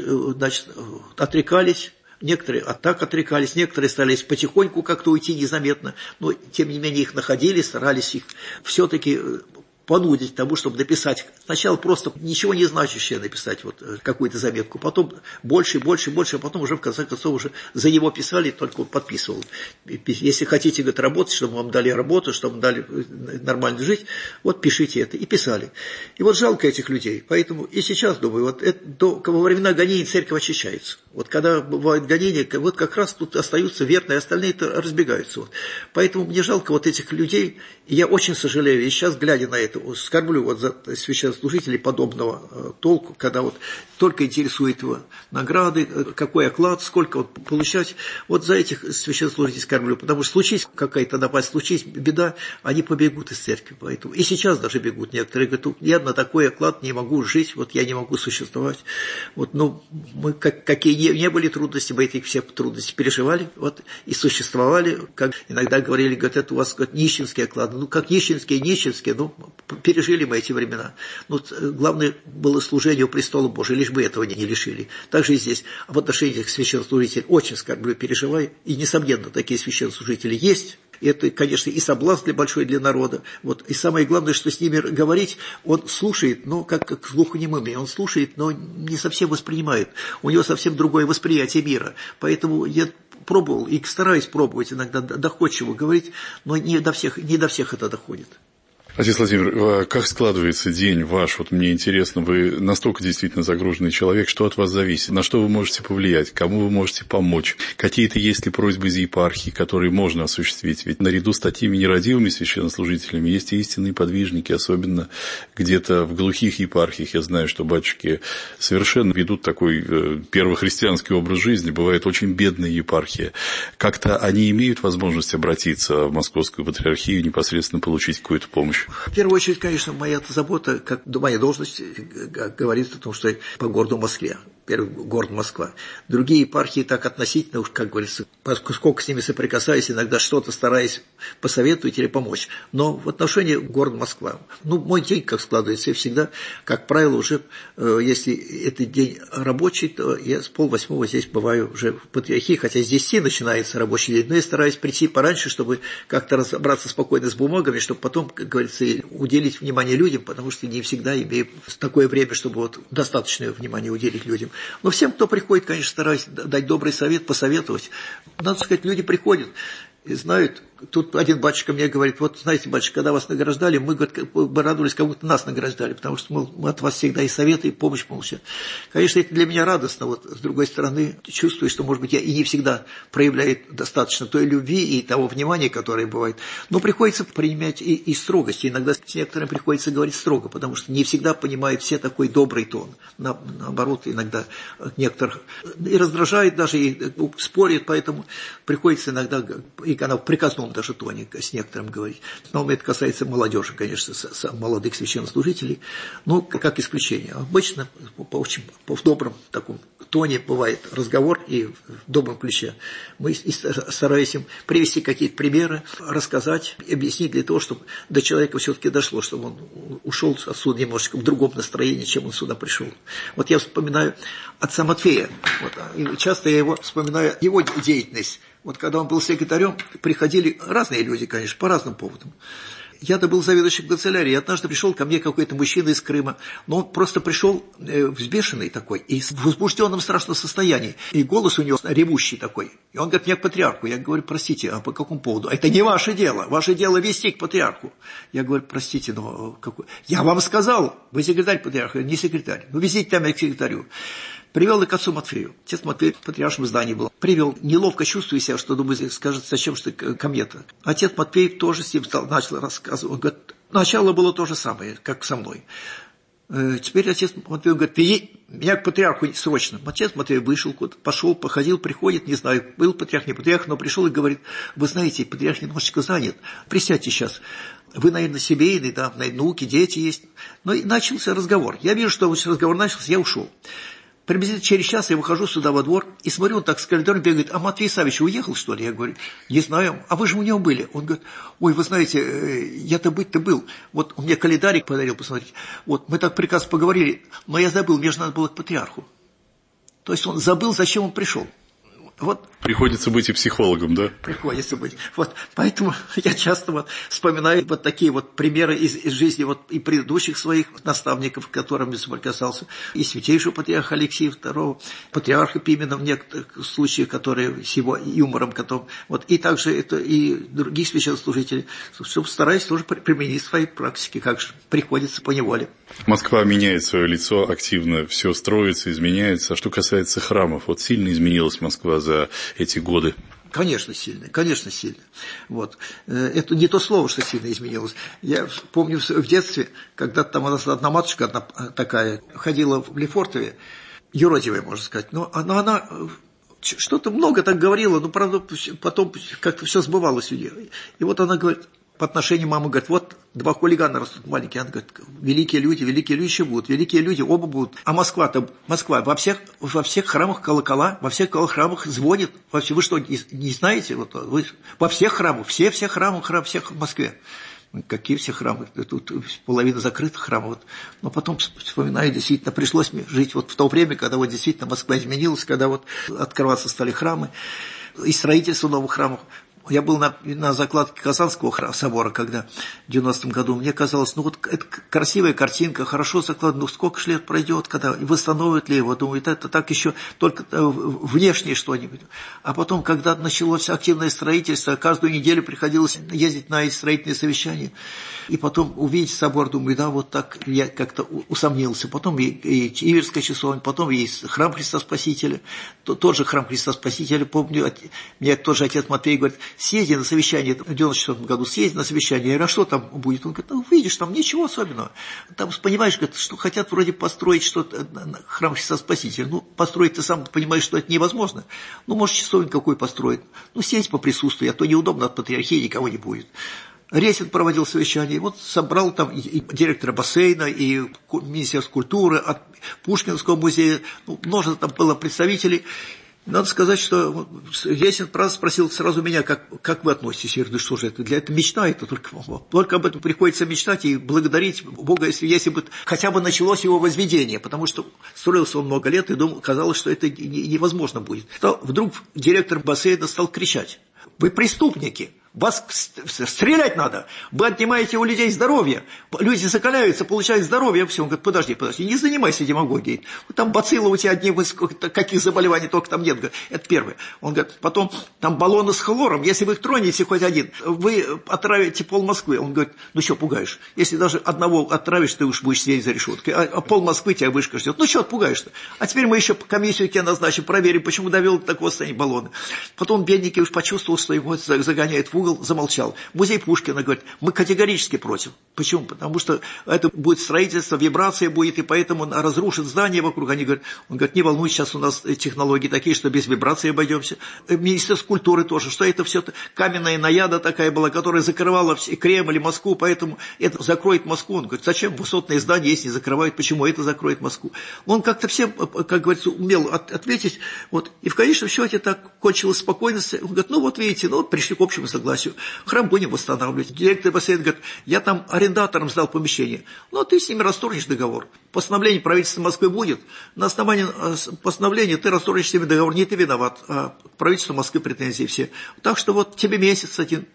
Speaker 3: отрекались. Некоторые так отрекались, некоторые старались потихоньку как-то уйти незаметно, но тем не менее их находили, старались их все-таки понудить к тому, чтобы написать. Сначала просто ничего не значащее написать, какую-то заметку, потом больше, а потом уже в конце концов уже за него писали, только он подписывал. Если хотите, работать, чтобы вам дали работу, чтобы дали нормально жить, пишите это. И писали. И жалко этих людей. Поэтому и сейчас, думаю, во времена гонений церковь очищается. Когда бывают гонения, как раз тут остаются верные, остальные-то разбегаются. Поэтому мне жалко этих людей, и я очень сожалею, и сейчас, глядя на это, скорблю за священнослужителей подобного толку, когда только интересует его награды, какой оклад, сколько получать. За этих священнослужителей скорблю, потому что случись какая-то напасть, случись беда, они побегут из церкви. Поэтому и сейчас даже бегут некоторые, говорят, я на такой оклад не могу жить, я не могу существовать. Мы какие не были трудности, мы эти все трудности переживали, и существовали, как иногда говорили, это у вас нищенские оклады. Как нищенские, пережили мы эти времена. Главное было служение у престола Божия, лишь бы этого не лишили. Так же и здесь. А в отношении к священнослужителям очень скорблю, переживаю. И, несомненно, такие священнослужители есть. Это, конечно, и соблазн большой для народа. И самое главное, что с ними говорить, он слушает, но как к глухонемым. Он слушает, но не совсем воспринимает. У него совсем другое восприятие мира. Поэтому я пробовал и стараюсь пробовать иногда доходчиво говорить, но не до всех это доходит.
Speaker 2: Отец Владимир, как складывается день ваш? Мне интересно, вы настолько действительно загруженный человек, что от вас зависит? На что вы можете повлиять? Кому вы можете помочь? Какие-то есть ли просьбы из епархии, которые можно осуществить? Ведь наряду с такими нерадивыми священнослужителями есть и истинные подвижники, особенно где-то в глухих епархиях. Я знаю, что батюшки совершенно ведут такой первохристианский образ жизни, бывает очень бедная епархия. Как-то они имеют возможность обратиться в Московскую патриархию, непосредственно получить какую-то помощь?
Speaker 3: В первую очередь, конечно, моя забота, как моя должность говорит о том, что я по городу Москве. Первый город Москва. Другие епархии так относительно, как говорится, поскольку с ними соприкасаюсь, иногда что-то стараюсь посоветовать или помочь. Но в отношении города Москва, мой день как складывается, я всегда, как правило, уже, если это день рабочий, то я с 7:30 здесь бываю уже в патриархии, хотя с 10 начинается рабочий день, но я стараюсь прийти пораньше, чтобы как-то разобраться спокойно с бумагами, чтобы потом, как говорится, уделить внимание людям, потому что не всегда имею такое время, чтобы достаточное внимание уделить людям. Но всем, кто приходит, конечно, стараюсь дать добрый совет, посоветовать. Надо сказать, люди приходят и знают. Тут один батюшка мне говорит, вот знаете, батюшка, когда вас награждали, мы радовались, как будто нас награждали, потому что мы от вас всегда и советы, и помощь получаем. Конечно, это для меня радостно, вот с другой стороны, чувствую, что, может быть, я и не всегда проявляю достаточно той любви и того внимания, которое бывает, но приходится принимать и строгость, иногда с некоторыми приходится говорить строго, потому что не всегда понимают все такой добрый тон, наоборот, иногда некоторых и раздражает даже, и спорит, поэтому приходится иногда, и когда в приказном даже тоне с некоторым говорить. Но это касается молодежи, конечно, молодых священнослужителей, но как исключение. Обычно в добром таком тоне бывает разговор и в добром ключе. Мы стараемся им привести какие-то примеры, рассказать, объяснить для того, чтобы до человека все-таки дошло, чтобы он ушел отсюда немножечко в другом настроении, чем он сюда пришел. Вот я вспоминаю отца Матфея, и часто я вспоминаю его деятельность. Вот когда он был секретарем, приходили разные люди, конечно, по разным поводам. Я-то был заведующим канцелярией, и однажды пришел ко мне какой-то мужчина из Крыма, но он просто пришел взбешенный такой, и в возбужденном страшном состоянии, и голос у него ревущий такой. И он говорит мне к патриарху, я говорю, простите, а по какому поводу? Это не ваше дело вести к патриарху. Я говорю, простите, но какой? Я вам сказал, вы секретарь патриарха, не секретарь, ну везите там к секретарю. Привел и к отцу Матфею. Отец Матфей в патриаршем здании был. Привел, неловко чувствуя себя, что, думаю, скажет, зачем что ко мне-то. Отец Матфей тоже с ним начал рассказывать. Он говорит, начало было то же самое, как со мной. Теперь отец Матфей говорит, веди меня к патриарху срочно. Отец Матфей вышел, пошел, походил, приходит, не знаю, был патриарх, не патриарх, но пришел и говорит, вы знаете, патриарх немножечко занят, присядьте сейчас. Вы, наверное, семейный, да, внуки, дети есть. Ну и начался разговор. Я вижу, что разговор начался, я ушел. Приблизительно через час я выхожу сюда во двор и смотрю, он так с коридором бегает, а Матвей Савич уехал, что ли? Я говорю, не знаю, а вы же у него были. Он говорит, ой, вы знаете, я-то быть-то был. Вот он мне календарик подарил, посмотрите. Вот мы так прекрасно поговорили, но я забыл, мне же надо было к патриарху. То есть он забыл, зачем он пришел. Вот.
Speaker 2: Приходится быть и психологом, да?
Speaker 3: Приходится быть. Вот. Поэтому я часто вспоминаю вот такие вот примеры из жизни и предыдущих своих наставников, с которыми соприкасался. И святейшего патриарха Алексея II, патриарха Пимена в некоторых случаях, которые с его юмором, и также это и других священнослужителей, чтобы стараюсь тоже применить в своей практике, как же приходится поневоле.
Speaker 2: Москва меняет свое лицо активно, все строится, изменяется. А что касается храмов, вот сильно изменилась Москва за эти годы?
Speaker 3: Конечно, сильно, конечно, сильно. Вот. Это не то слово, что сильно изменилось. Я помню в детстве, когда там у нас одна матушка такая ходила в Лефортове, юродивая, можно сказать, но она что-то много так говорила, но, правда, потом как-то все сбывалось у нее. И вот она говорит, по отношению мамы, говорит, вот два хулигана растут маленькие. Она говорит, великие люди еще будут, великие люди оба будут. А Москва во всех храмах колокола, во всех храмах звонит. Вообще, вы что, не знаете? Вот, вы, во всех храмах, все храмы всех в Москве. Какие все храмы? Тут половина закрытых храмов. Вот. Но потом вспоминаю, действительно, пришлось мне жить вот в то время, когда вот действительно Москва изменилась, когда вот открываться стали храмы, и строительство новых храмов. Я был на закладке Казанского собора, когда в 90-м году, мне казалось, вот это красивая картинка, хорошо закладывать, ну сколько ж лет пройдет, когда восстановят ли его, думаю, это так еще только внешнее что-нибудь. А потом, когда началось активное строительство, каждую неделю приходилось ездить на строительные совещания, и потом увидеть собор, думаю, да, вот так я как-то усомнился. Потом и Иверская часовня, потом и храм Христа Спасителя, тот же храм Христа Спасителя, помню, мне тоже отец Матвей говорит, съезди на совещание, в 94 году съезди на совещание, я говорю, а что там будет? Он говорит, ну, видишь, там ничего особенного. Там, понимаешь, говорит, что хотят вроде построить что-то, храм Христа Спасителя. Ну, построить ты сам понимаешь, что это невозможно. Ну, может, часовень какой построить. Ну, съездить поприсутствуй, а то неудобно, от патриархии никого не будет. Резин проводил совещание, вот собрал там и директора бассейна, и Министерство культуры, от Пушкинского музея, ну, множество там было представителей. Надо сказать, что Резин спросил сразу меня, как вы относитесь? Я говорю, да что же это, для этого мечта, это только об этом приходится мечтать и благодарить Бога, если бы хотя бы началось его возведение, потому что строился он много лет, и казалось, что это невозможно будет. Вдруг директор бассейна стал кричать, вы преступники! вас стрелять надо, вы отнимаете у людей здоровье, люди закаляются, получают здоровье, все. Он говорит, подожди, не занимайся демагогией, там бациллы у тебя одни, каких заболеваний только там нет, это первое. Он говорит, потом там баллоны с хлором, если вы их тронете хоть один, вы отравите пол Москвы. Он говорит, ну что, пугаешь, если даже одного отравишь, ты уж будешь сидеть за решеткой, а пол Москвы тебя вышка ждет, ну что, отпугаешь-то? А теперь мы еще комиссию тебе назначим, проверим, почему довел до такого состояния баллоны. Потом бедненький уж почувствовал, что его загоняет в угол, замолчал. Музей Пушкина говорит, мы категорически против. Почему? Потому что это будет строительство, вибрация будет, и поэтому разрушит здание вокруг. Он говорит, не волнуйтесь, сейчас у нас технологии такие, что без вибрации обойдемся. Министерство культуры тоже, что это все каменная наяда такая была, которая закрывала и Кремль, и Москву, поэтому это закроет Москву. Он говорит, зачем высотные здания, если закрывают, почему это закроет Москву? Он как-то всем, как говорится, умел ответить, вот, и в конечном счете так кончилось спокойность. Он говорит, ну вот видите, ну вот пришли к общему согласию, храм будем восстанавливать. Директор бассейна говорит, я там арендаторам сдал помещение, ну ты с ними расторгнешь договор. Постановление правительства Москвы будет, на основании постановления ты расторгнешь с ними договор, не ты виноват, а правительство Москвы претензии все. Так что вот тебе месяц один.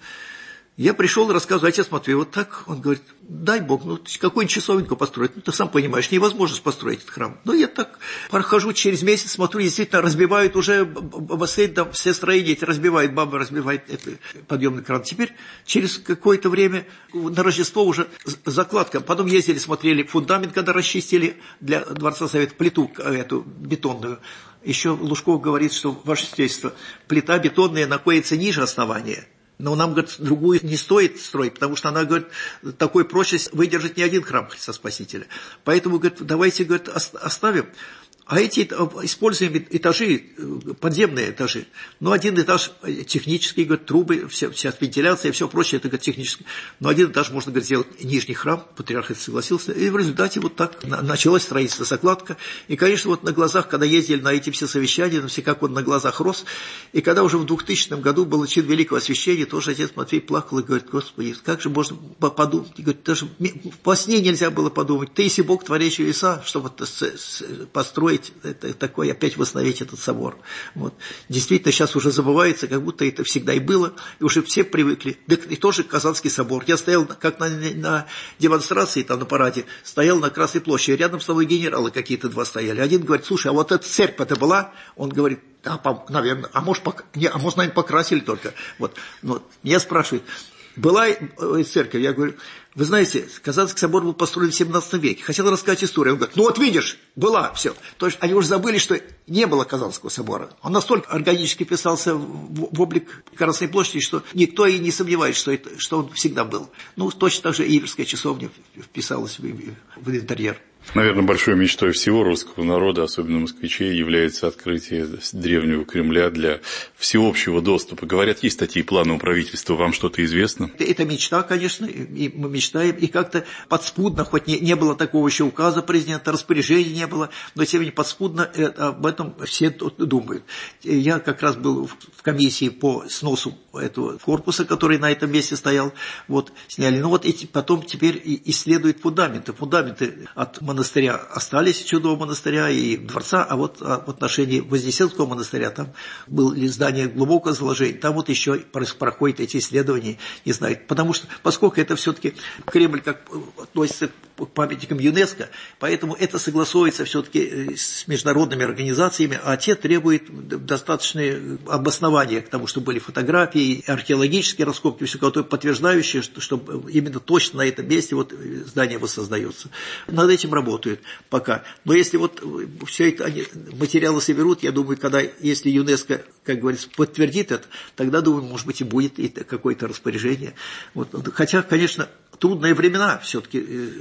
Speaker 3: Я пришел и рассказываю, отец Матвей, вот так, он говорит, дай Бог, ну какую-нибудь часовеньку построить, ну ты сам понимаешь, невозможно построить этот храм. Ну я так прохожу через месяц, смотрю, действительно разбивают уже бассейн, там все строения эти разбивают, баба разбивает подъемный кран. Теперь через какое-то время на Рождество уже закладка, потом ездили, смотрели фундамент, когда расчистили для Дворца Совета, плиту эту бетонную. Еще Лужков говорит, что, ваше свидетельство, плита бетонная находится ниже основания. Но нам, говорит, другую не стоит строить, потому что она, говорит, такой прочность выдержит ни один храм Христа Спасителя. Поэтому, говорит, давайте, говорит, оставим. А эти используем этажи, подземные этажи. Ну, один этаж технический, говорит, трубы, вся вентиляция и все прочее, это, говорит, технически. Но один этаж можно, говорит, сделать нижний храм, патриарх это согласился. И в результате вот так началось строительство, закладка. И, конечно, вот на глазах, когда ездили на эти все совещания, все как он на глазах рос. И когда уже в 2000 году был чин Великого Освящения, тоже отец Матвей плакал и говорит, Господи, как же можно подумать? И говорит, даже во сне нельзя было подумать. Ты, если Бог, творящий веса, чтобы построить это такое, опять восстановить этот собор. Вот. Действительно, сейчас уже забывается, как будто это всегда и было, и уже все привыкли. Да и тоже Казанский собор. Я стоял, как на демонстрации, там на параде, стоял на Красной площади, рядом со мной генералы какие-то два стояли. Один говорит, слушай, а вот эта церковь-то была? Он говорит, да, наверное, а может, наверное, покрасили только. Вот. Но я спрашиваю, была церковь? Я говорю, вы знаете, Казанский собор был построен в 17 веке. Хотел рассказать историю. Он говорит, ну вот видишь, была, все. То есть они уже забыли, что не было Казанского собора. Он настолько органически писался в облик Красной площади, что никто и не сомневается, что он всегда был. Ну, точно так же и Иверская часовня вписалась в интерьер.
Speaker 2: Наверное, большой мечтой всего русского народа, особенно москвичей, является открытие древнего Кремля для всеобщего доступа. Говорят, есть такие планы у правительства, вам что-то известно?
Speaker 3: Это мечта, конечно, и мы мечтаем, и как-то подспудно, хоть не было такого еще указа президента, распоряжения не было, но тем не менее подспудно об этом все думают. Я как раз был в комиссии по сносу этого корпуса, который на этом месте стоял, вот, сняли. Ну вот потом теперь исследуют фундаменты. Фундаменты от монастыря остались, Чудового монастыря и дворца, а вот в отношении Вознесенского монастыря там было здание глубокого заложения, там вот еще проходят эти исследования, не знаю, потому что, поскольку это все-таки Кремль как относится к памятникам ЮНЕСКО, поэтому это согласуется все-таки с международными организациями, а те требуют достаточное обоснование к тому, что были фотографии, археологические раскопки, все которые подтверждающие, что именно точно на этом месте вот здание воссоздается. Над этим работают пока. Но если вот все это материалы соберут, я думаю, если ЮНЕСКО, как говорится, подтвердит это, тогда, думаю, может быть, и будет и какое-то распоряжение. Вот. Хотя, конечно, трудные времена все-таки,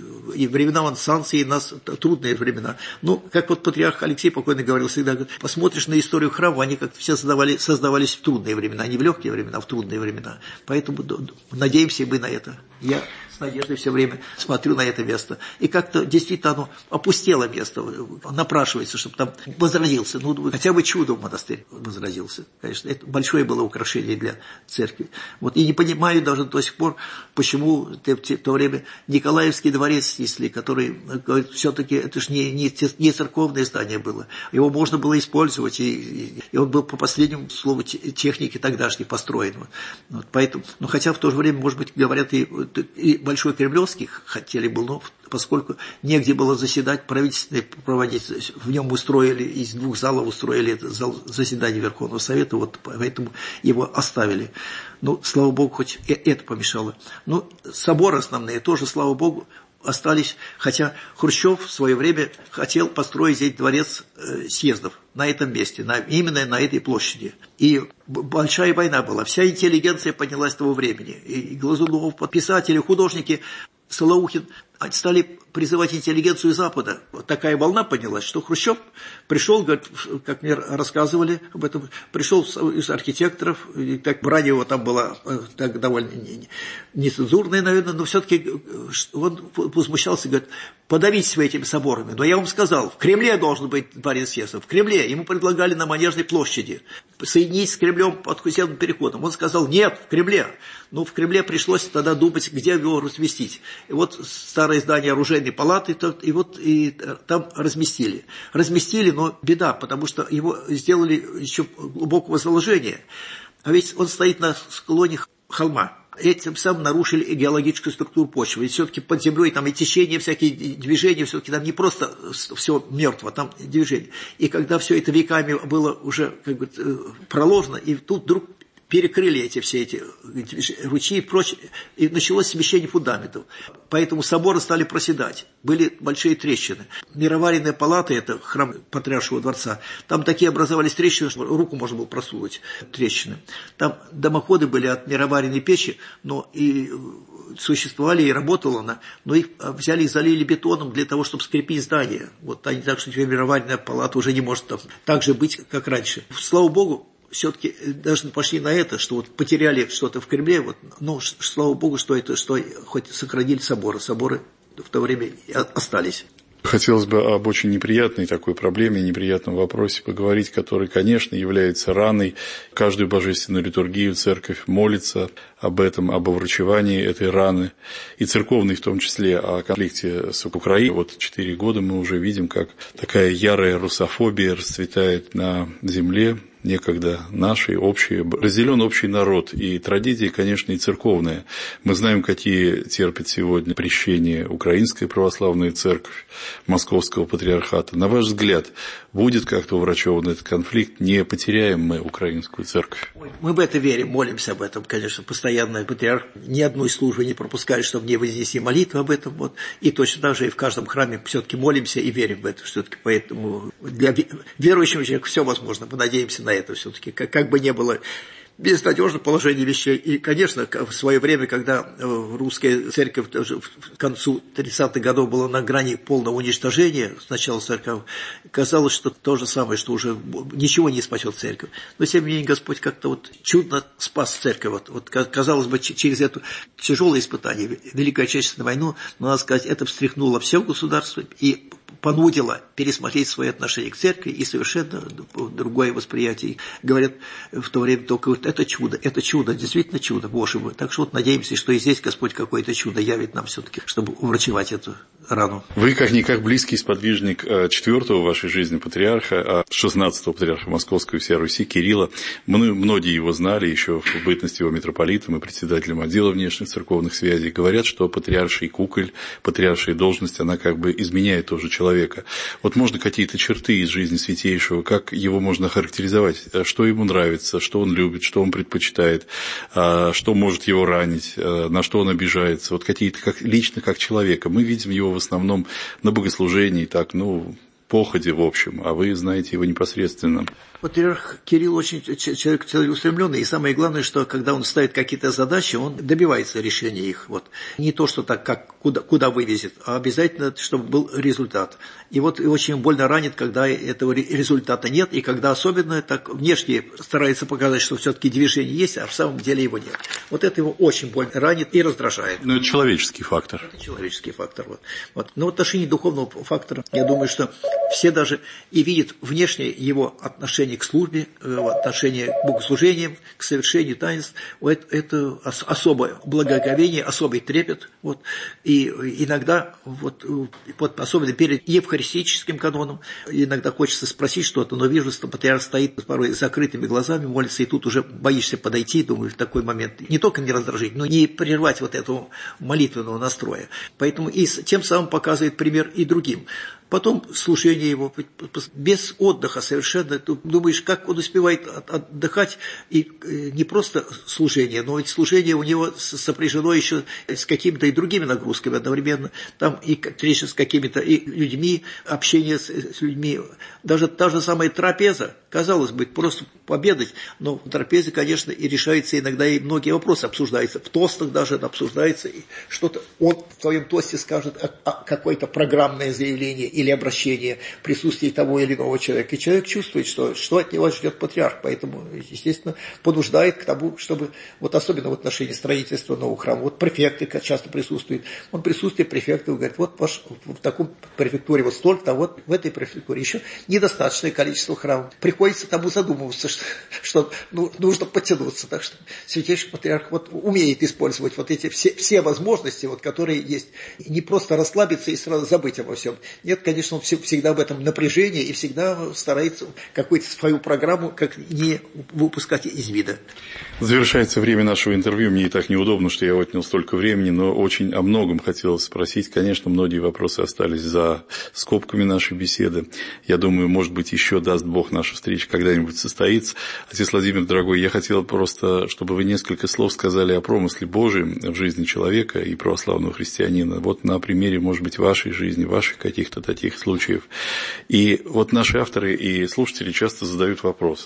Speaker 3: и времена санкций, и нас трудные времена. Ну, как вот патриарх Алексей покойный говорил всегда, посмотришь на историю храма, они как-то все создавались в трудные времена, не в легкие времена, а в трудные времена. Поэтому надеемся мы на это. Я с надеждой все время смотрю на это место. И как-то действительно оно опустело место, напрашивается, чтобы там возродился. Ну, хотя бы чудом монастырь возродился. Конечно, это большое было украшение для церкви. Вот, и не понимаю даже до сих пор, почему в то время Николаевский дворец снесли, который, говорит, все-таки это же не церковное здание было. Его можно было использовать, и он был по последнему слову техники тогдашней построен. Вот, поэтому, но хотя в то же время, может быть, говорят, и Большой Кремлевский хотели бы, но поскольку негде было заседать, правительственное проводить, в нем устроили, из 2 залов устроили зал заседания Верховного Совета, вот поэтому его оставили. Ну, слава Богу, хоть это помешало. Ну, соборы основные тоже, слава Богу, остались, хотя Хрущев в свое время хотел построить здесь дворец съездов на этом месте, именно на этой площади. И большая война была, вся интеллигенция поднялась того времени. И Глазунов, писатели, художники, Солоухин стали призывать интеллигенцию Запада. Вот такая волна поднялась, что Хрущев пришел, говорит, как мне рассказывали об этом, пришел из архитекторов, и так брань его там была так довольно нецензурная, наверное, но все-таки он возмущался, говорит, подавитесь вы этими соборами. Но я вам сказал, в Кремле должен быть дворец съездов, в Кремле. Ему предлагали на Манежной площади соединить с Кремлем под Кусевым переходом. Он сказал, нет, в Кремле. Ну, в Кремле пришлось тогда думать, где его разместить. И вот старое здание оружейной палаты, и там разместили. Разместили, но беда, потому что его сделали еще глубокого заложения. А ведь он стоит на склоне холма. Этим самым нарушили геологическую структуру почвы. И все-таки под землей там и течения, всякие движения, все-таки там не просто все мертво, там движение. И когда все это веками было уже как бы проложено, и тут вдруг перекрыли все эти ручьи и прочее, и началось смещение фундаментов. Поэтому соборы стали проседать. Были большие трещины. Мироваренная палата, это храм Патриаршего дворца, там такие образовались трещины, что руку можно было просунуть, трещины. Там дымоходы были от мироваренной печи, но и существовали, и работала она, но их взяли и залили бетоном для того, чтобы скрепить здание. Вот они так, что теперь мироваренная палата уже не может там так же быть, как раньше. Слава Богу, все-таки даже пошли на это, что вот потеряли что-то в Кремле, вот, но слава Богу, что хоть сохранили соборы. Соборы в то время остались.
Speaker 2: Хотелось бы об очень неприятной такой проблеме, неприятном вопросе поговорить, который, конечно, является раной. Каждую божественную литургию церковь молится об этом, об оврачевании этой раны. И церковной в том числе о конфликте с Украиной. Вот 4 года мы уже видим, как такая ярая русофобия расцветает на земле, некогда нашей, общей, разделен общий народ, и трагедия, конечно, и церковная. Мы знаем, какие терпит сегодня прещение Украинская православная церковь, Московского патриархата. На ваш взгляд, будет как-то уврачеван этот конфликт, не потеряем мы Украинскую церковь?
Speaker 3: Мы в это верим, молимся об этом, конечно, постоянно. Патриарх ни одной службы не пропускает, чтобы не вознести молитву об этом. Вот. И точно так же и в каждом храме все-таки молимся и верим в это. Все-таки поэтому для верующего человека все возможно. Мы надеемся на это все-таки, как бы ни было безнадежное положение вещей. И, конечно, в свое время, когда русская церковь к концу 30-х годов была на грани полного уничтожения, сначала церковь, казалось, что то же самое, что уже ничего не спасет церковь. Но, тем не менее, Господь как-то вот чудно спас церковь. Вот, казалось бы, через это тяжелое испытание, Великую Отечественную войну, но, надо сказать, это встряхнуло все государство и понудило пересмотреть свои отношения к церкви и совершенно другое восприятие. Говорят в то время только вот это чудо, действительно чудо, Боже мой. Так что вот надеемся, что и здесь Господь какое-то чудо явит нам все-таки, чтобы уврачевать эту рану.
Speaker 2: Вы как-никак близкий сподвижник 4-го в вашей жизни патриарха, 16-го патриарха Московской и всей Руси Кирилла. Многие его знали еще в бытности его митрополитом и председателем отдела внешних церковных связей. Говорят, что патриарший куколь, патриаршая должность, она как бы изменяет тоже человека. Вот можно какие-то черты из жизни святейшего, как его можно характеризовать, что ему нравится, что он любит, что он предпочитает, что может его ранить, на что он обижается, вот какие-то лично как человека. Мы видим его в основном на богослужении, так, походе в общем, а вы знаете его непосредственно.
Speaker 3: Патриарх Кирилл очень человек целеустремленный, и самое главное, что когда он ставит какие-то задачи, он добивается решения их. Вот. Не то, что так, как куда вывезет, а обязательно, чтобы был результат. И вот очень больно ранит, когда этого результата нет, и когда особенно так внешне старается показать, что все-таки движение есть, а в самом деле его нет. Вот это его очень больно ранит и раздражает.
Speaker 2: Но это человеческий фактор.
Speaker 3: Это человеческий фактор. Вот. Но в отношении духовного фактора, я думаю, что все даже и видят внешне его отношение к службе, отношение к богослужениям, к совершению таинств. Это особое благоговение, особый трепет. Вот. И иногда, вот, особенно перед евхаристическим каноном, иногда хочется спросить что-то, но вижу, что патриарх стоит порой с закрытыми глазами, молится, и тут уже боишься подойти, думаю, в такой момент не только не раздражить, но не прервать вот этого молитвенного настроя. Поэтому и тем самым показывает пример и другим. Потом служение его без отдыха совершенно. Ты думаешь, как он успевает отдыхать, и не просто служение, но ведь служение у него сопряжено еще с какими-то и другими нагрузками одновременно. Там и встреча с какими-то и людьми, общение с людьми. Даже та же самая трапеза, казалось бы, просто пообедать, но в трапезе, конечно, и решаются иногда и многие вопросы обсуждаются. В тостах даже обсуждается, и что-то он в своем тосте скажет какое-то программное заявление или обращение в присутствии того или иного человека. И человек чувствует, что от него ждет патриарх, поэтому, естественно, понуждает к тому, чтобы, вот особенно в отношении строительства нового храма, вот префекты часто присутствуют, он присутствует префектов, говорит, вот ваш, в таком префектуре вот столько-то, а вот в этой префектуре еще недостаточное количество храмов. Приходится тому задумываться, что нужно подтянуться. Так что святейший патриарх вот умеет использовать вот эти все возможности, вот, которые есть. Не просто расслабиться и сразу забыть обо всем. Нет, конечно, он всегда в этом напряжении и всегда старается какую-то свою программу как не выпускать из вида.
Speaker 2: Завершается время нашего интервью. Мне и так неудобно, что я отнял столько времени, но очень о многом хотелось спросить. Конечно, многие вопросы остались за скобками нашей беседы. Я думаю, может быть, еще даст Бог, наша встреча когда-нибудь состоится. Отец Владимир, дорогой, я хотел просто, чтобы вы несколько слов сказали о промысле Божьем в жизни человека и православного христианина. Вот на примере, может быть, вашей жизни, ваших каких-то таких случаев. И вот наши авторы и слушатели часто задают вопрос.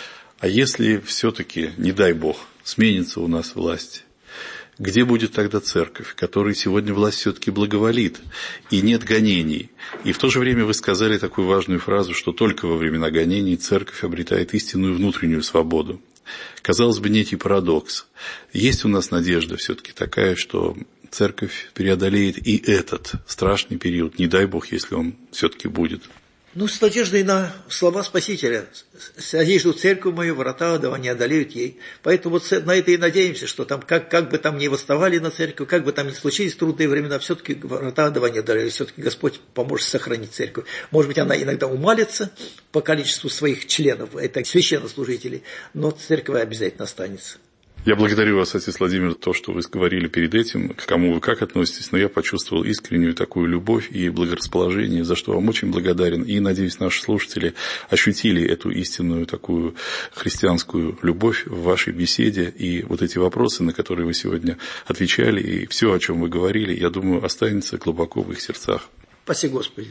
Speaker 2: А если все-таки, не дай Бог, сменится у нас власть, где будет тогда церковь, которой сегодня власть все-таки благоволит, и нет гонений? И в то же время вы сказали такую важную фразу, что только во времена гонений церковь обретает истинную внутреннюю свободу. Казалось бы, некий парадокс. Есть у нас надежда все-таки такая, что церковь преодолеет и этот страшный период, не дай Бог, если он все-таки будет.
Speaker 3: С надеждой на слова Спасителя. «Содержу церковь мою, врата адова не одолеют ей». Поэтому вот на это и надеемся, что там, как бы там ни восставали на церковь, как бы там ни случились трудные времена, все-таки врата адова не одолеют. Все-таки Господь поможет сохранить церковь. Может быть, она иногда умалится по количеству своих членов, это священнослужителей, но церковь обязательно останется.
Speaker 2: Я благодарю вас, отец Владимир, то, что вы говорили перед этим, к кому вы как относитесь, но я почувствовал искреннюю такую любовь и благорасположение, за что вам очень благодарен. И, надеюсь, наши слушатели ощутили эту истинную такую христианскую любовь в вашей беседе. И вот эти вопросы, на которые вы сегодня отвечали, и все, о чем вы говорили, я думаю, останется глубоко в их сердцах.
Speaker 3: Спасибо, Господи.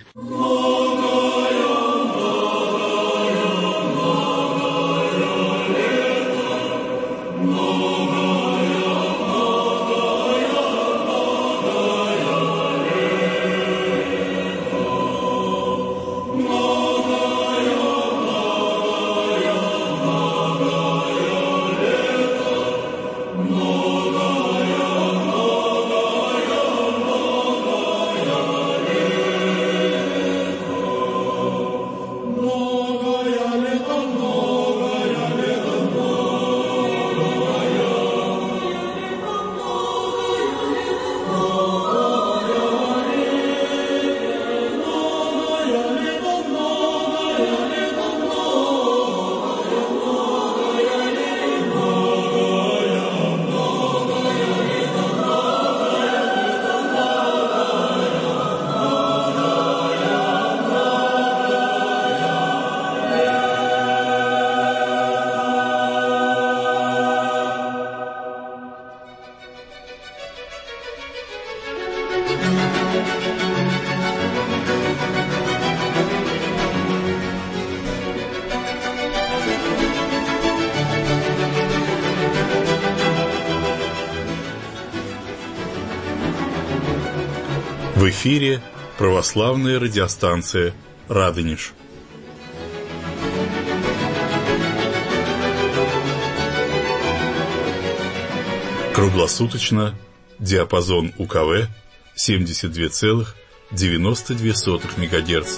Speaker 2: В эфире православная радиостанция «Радонеж». Круглосуточно диапазон УКВ 72,92 МГц.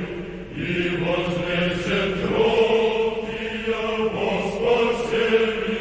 Speaker 4: Спасение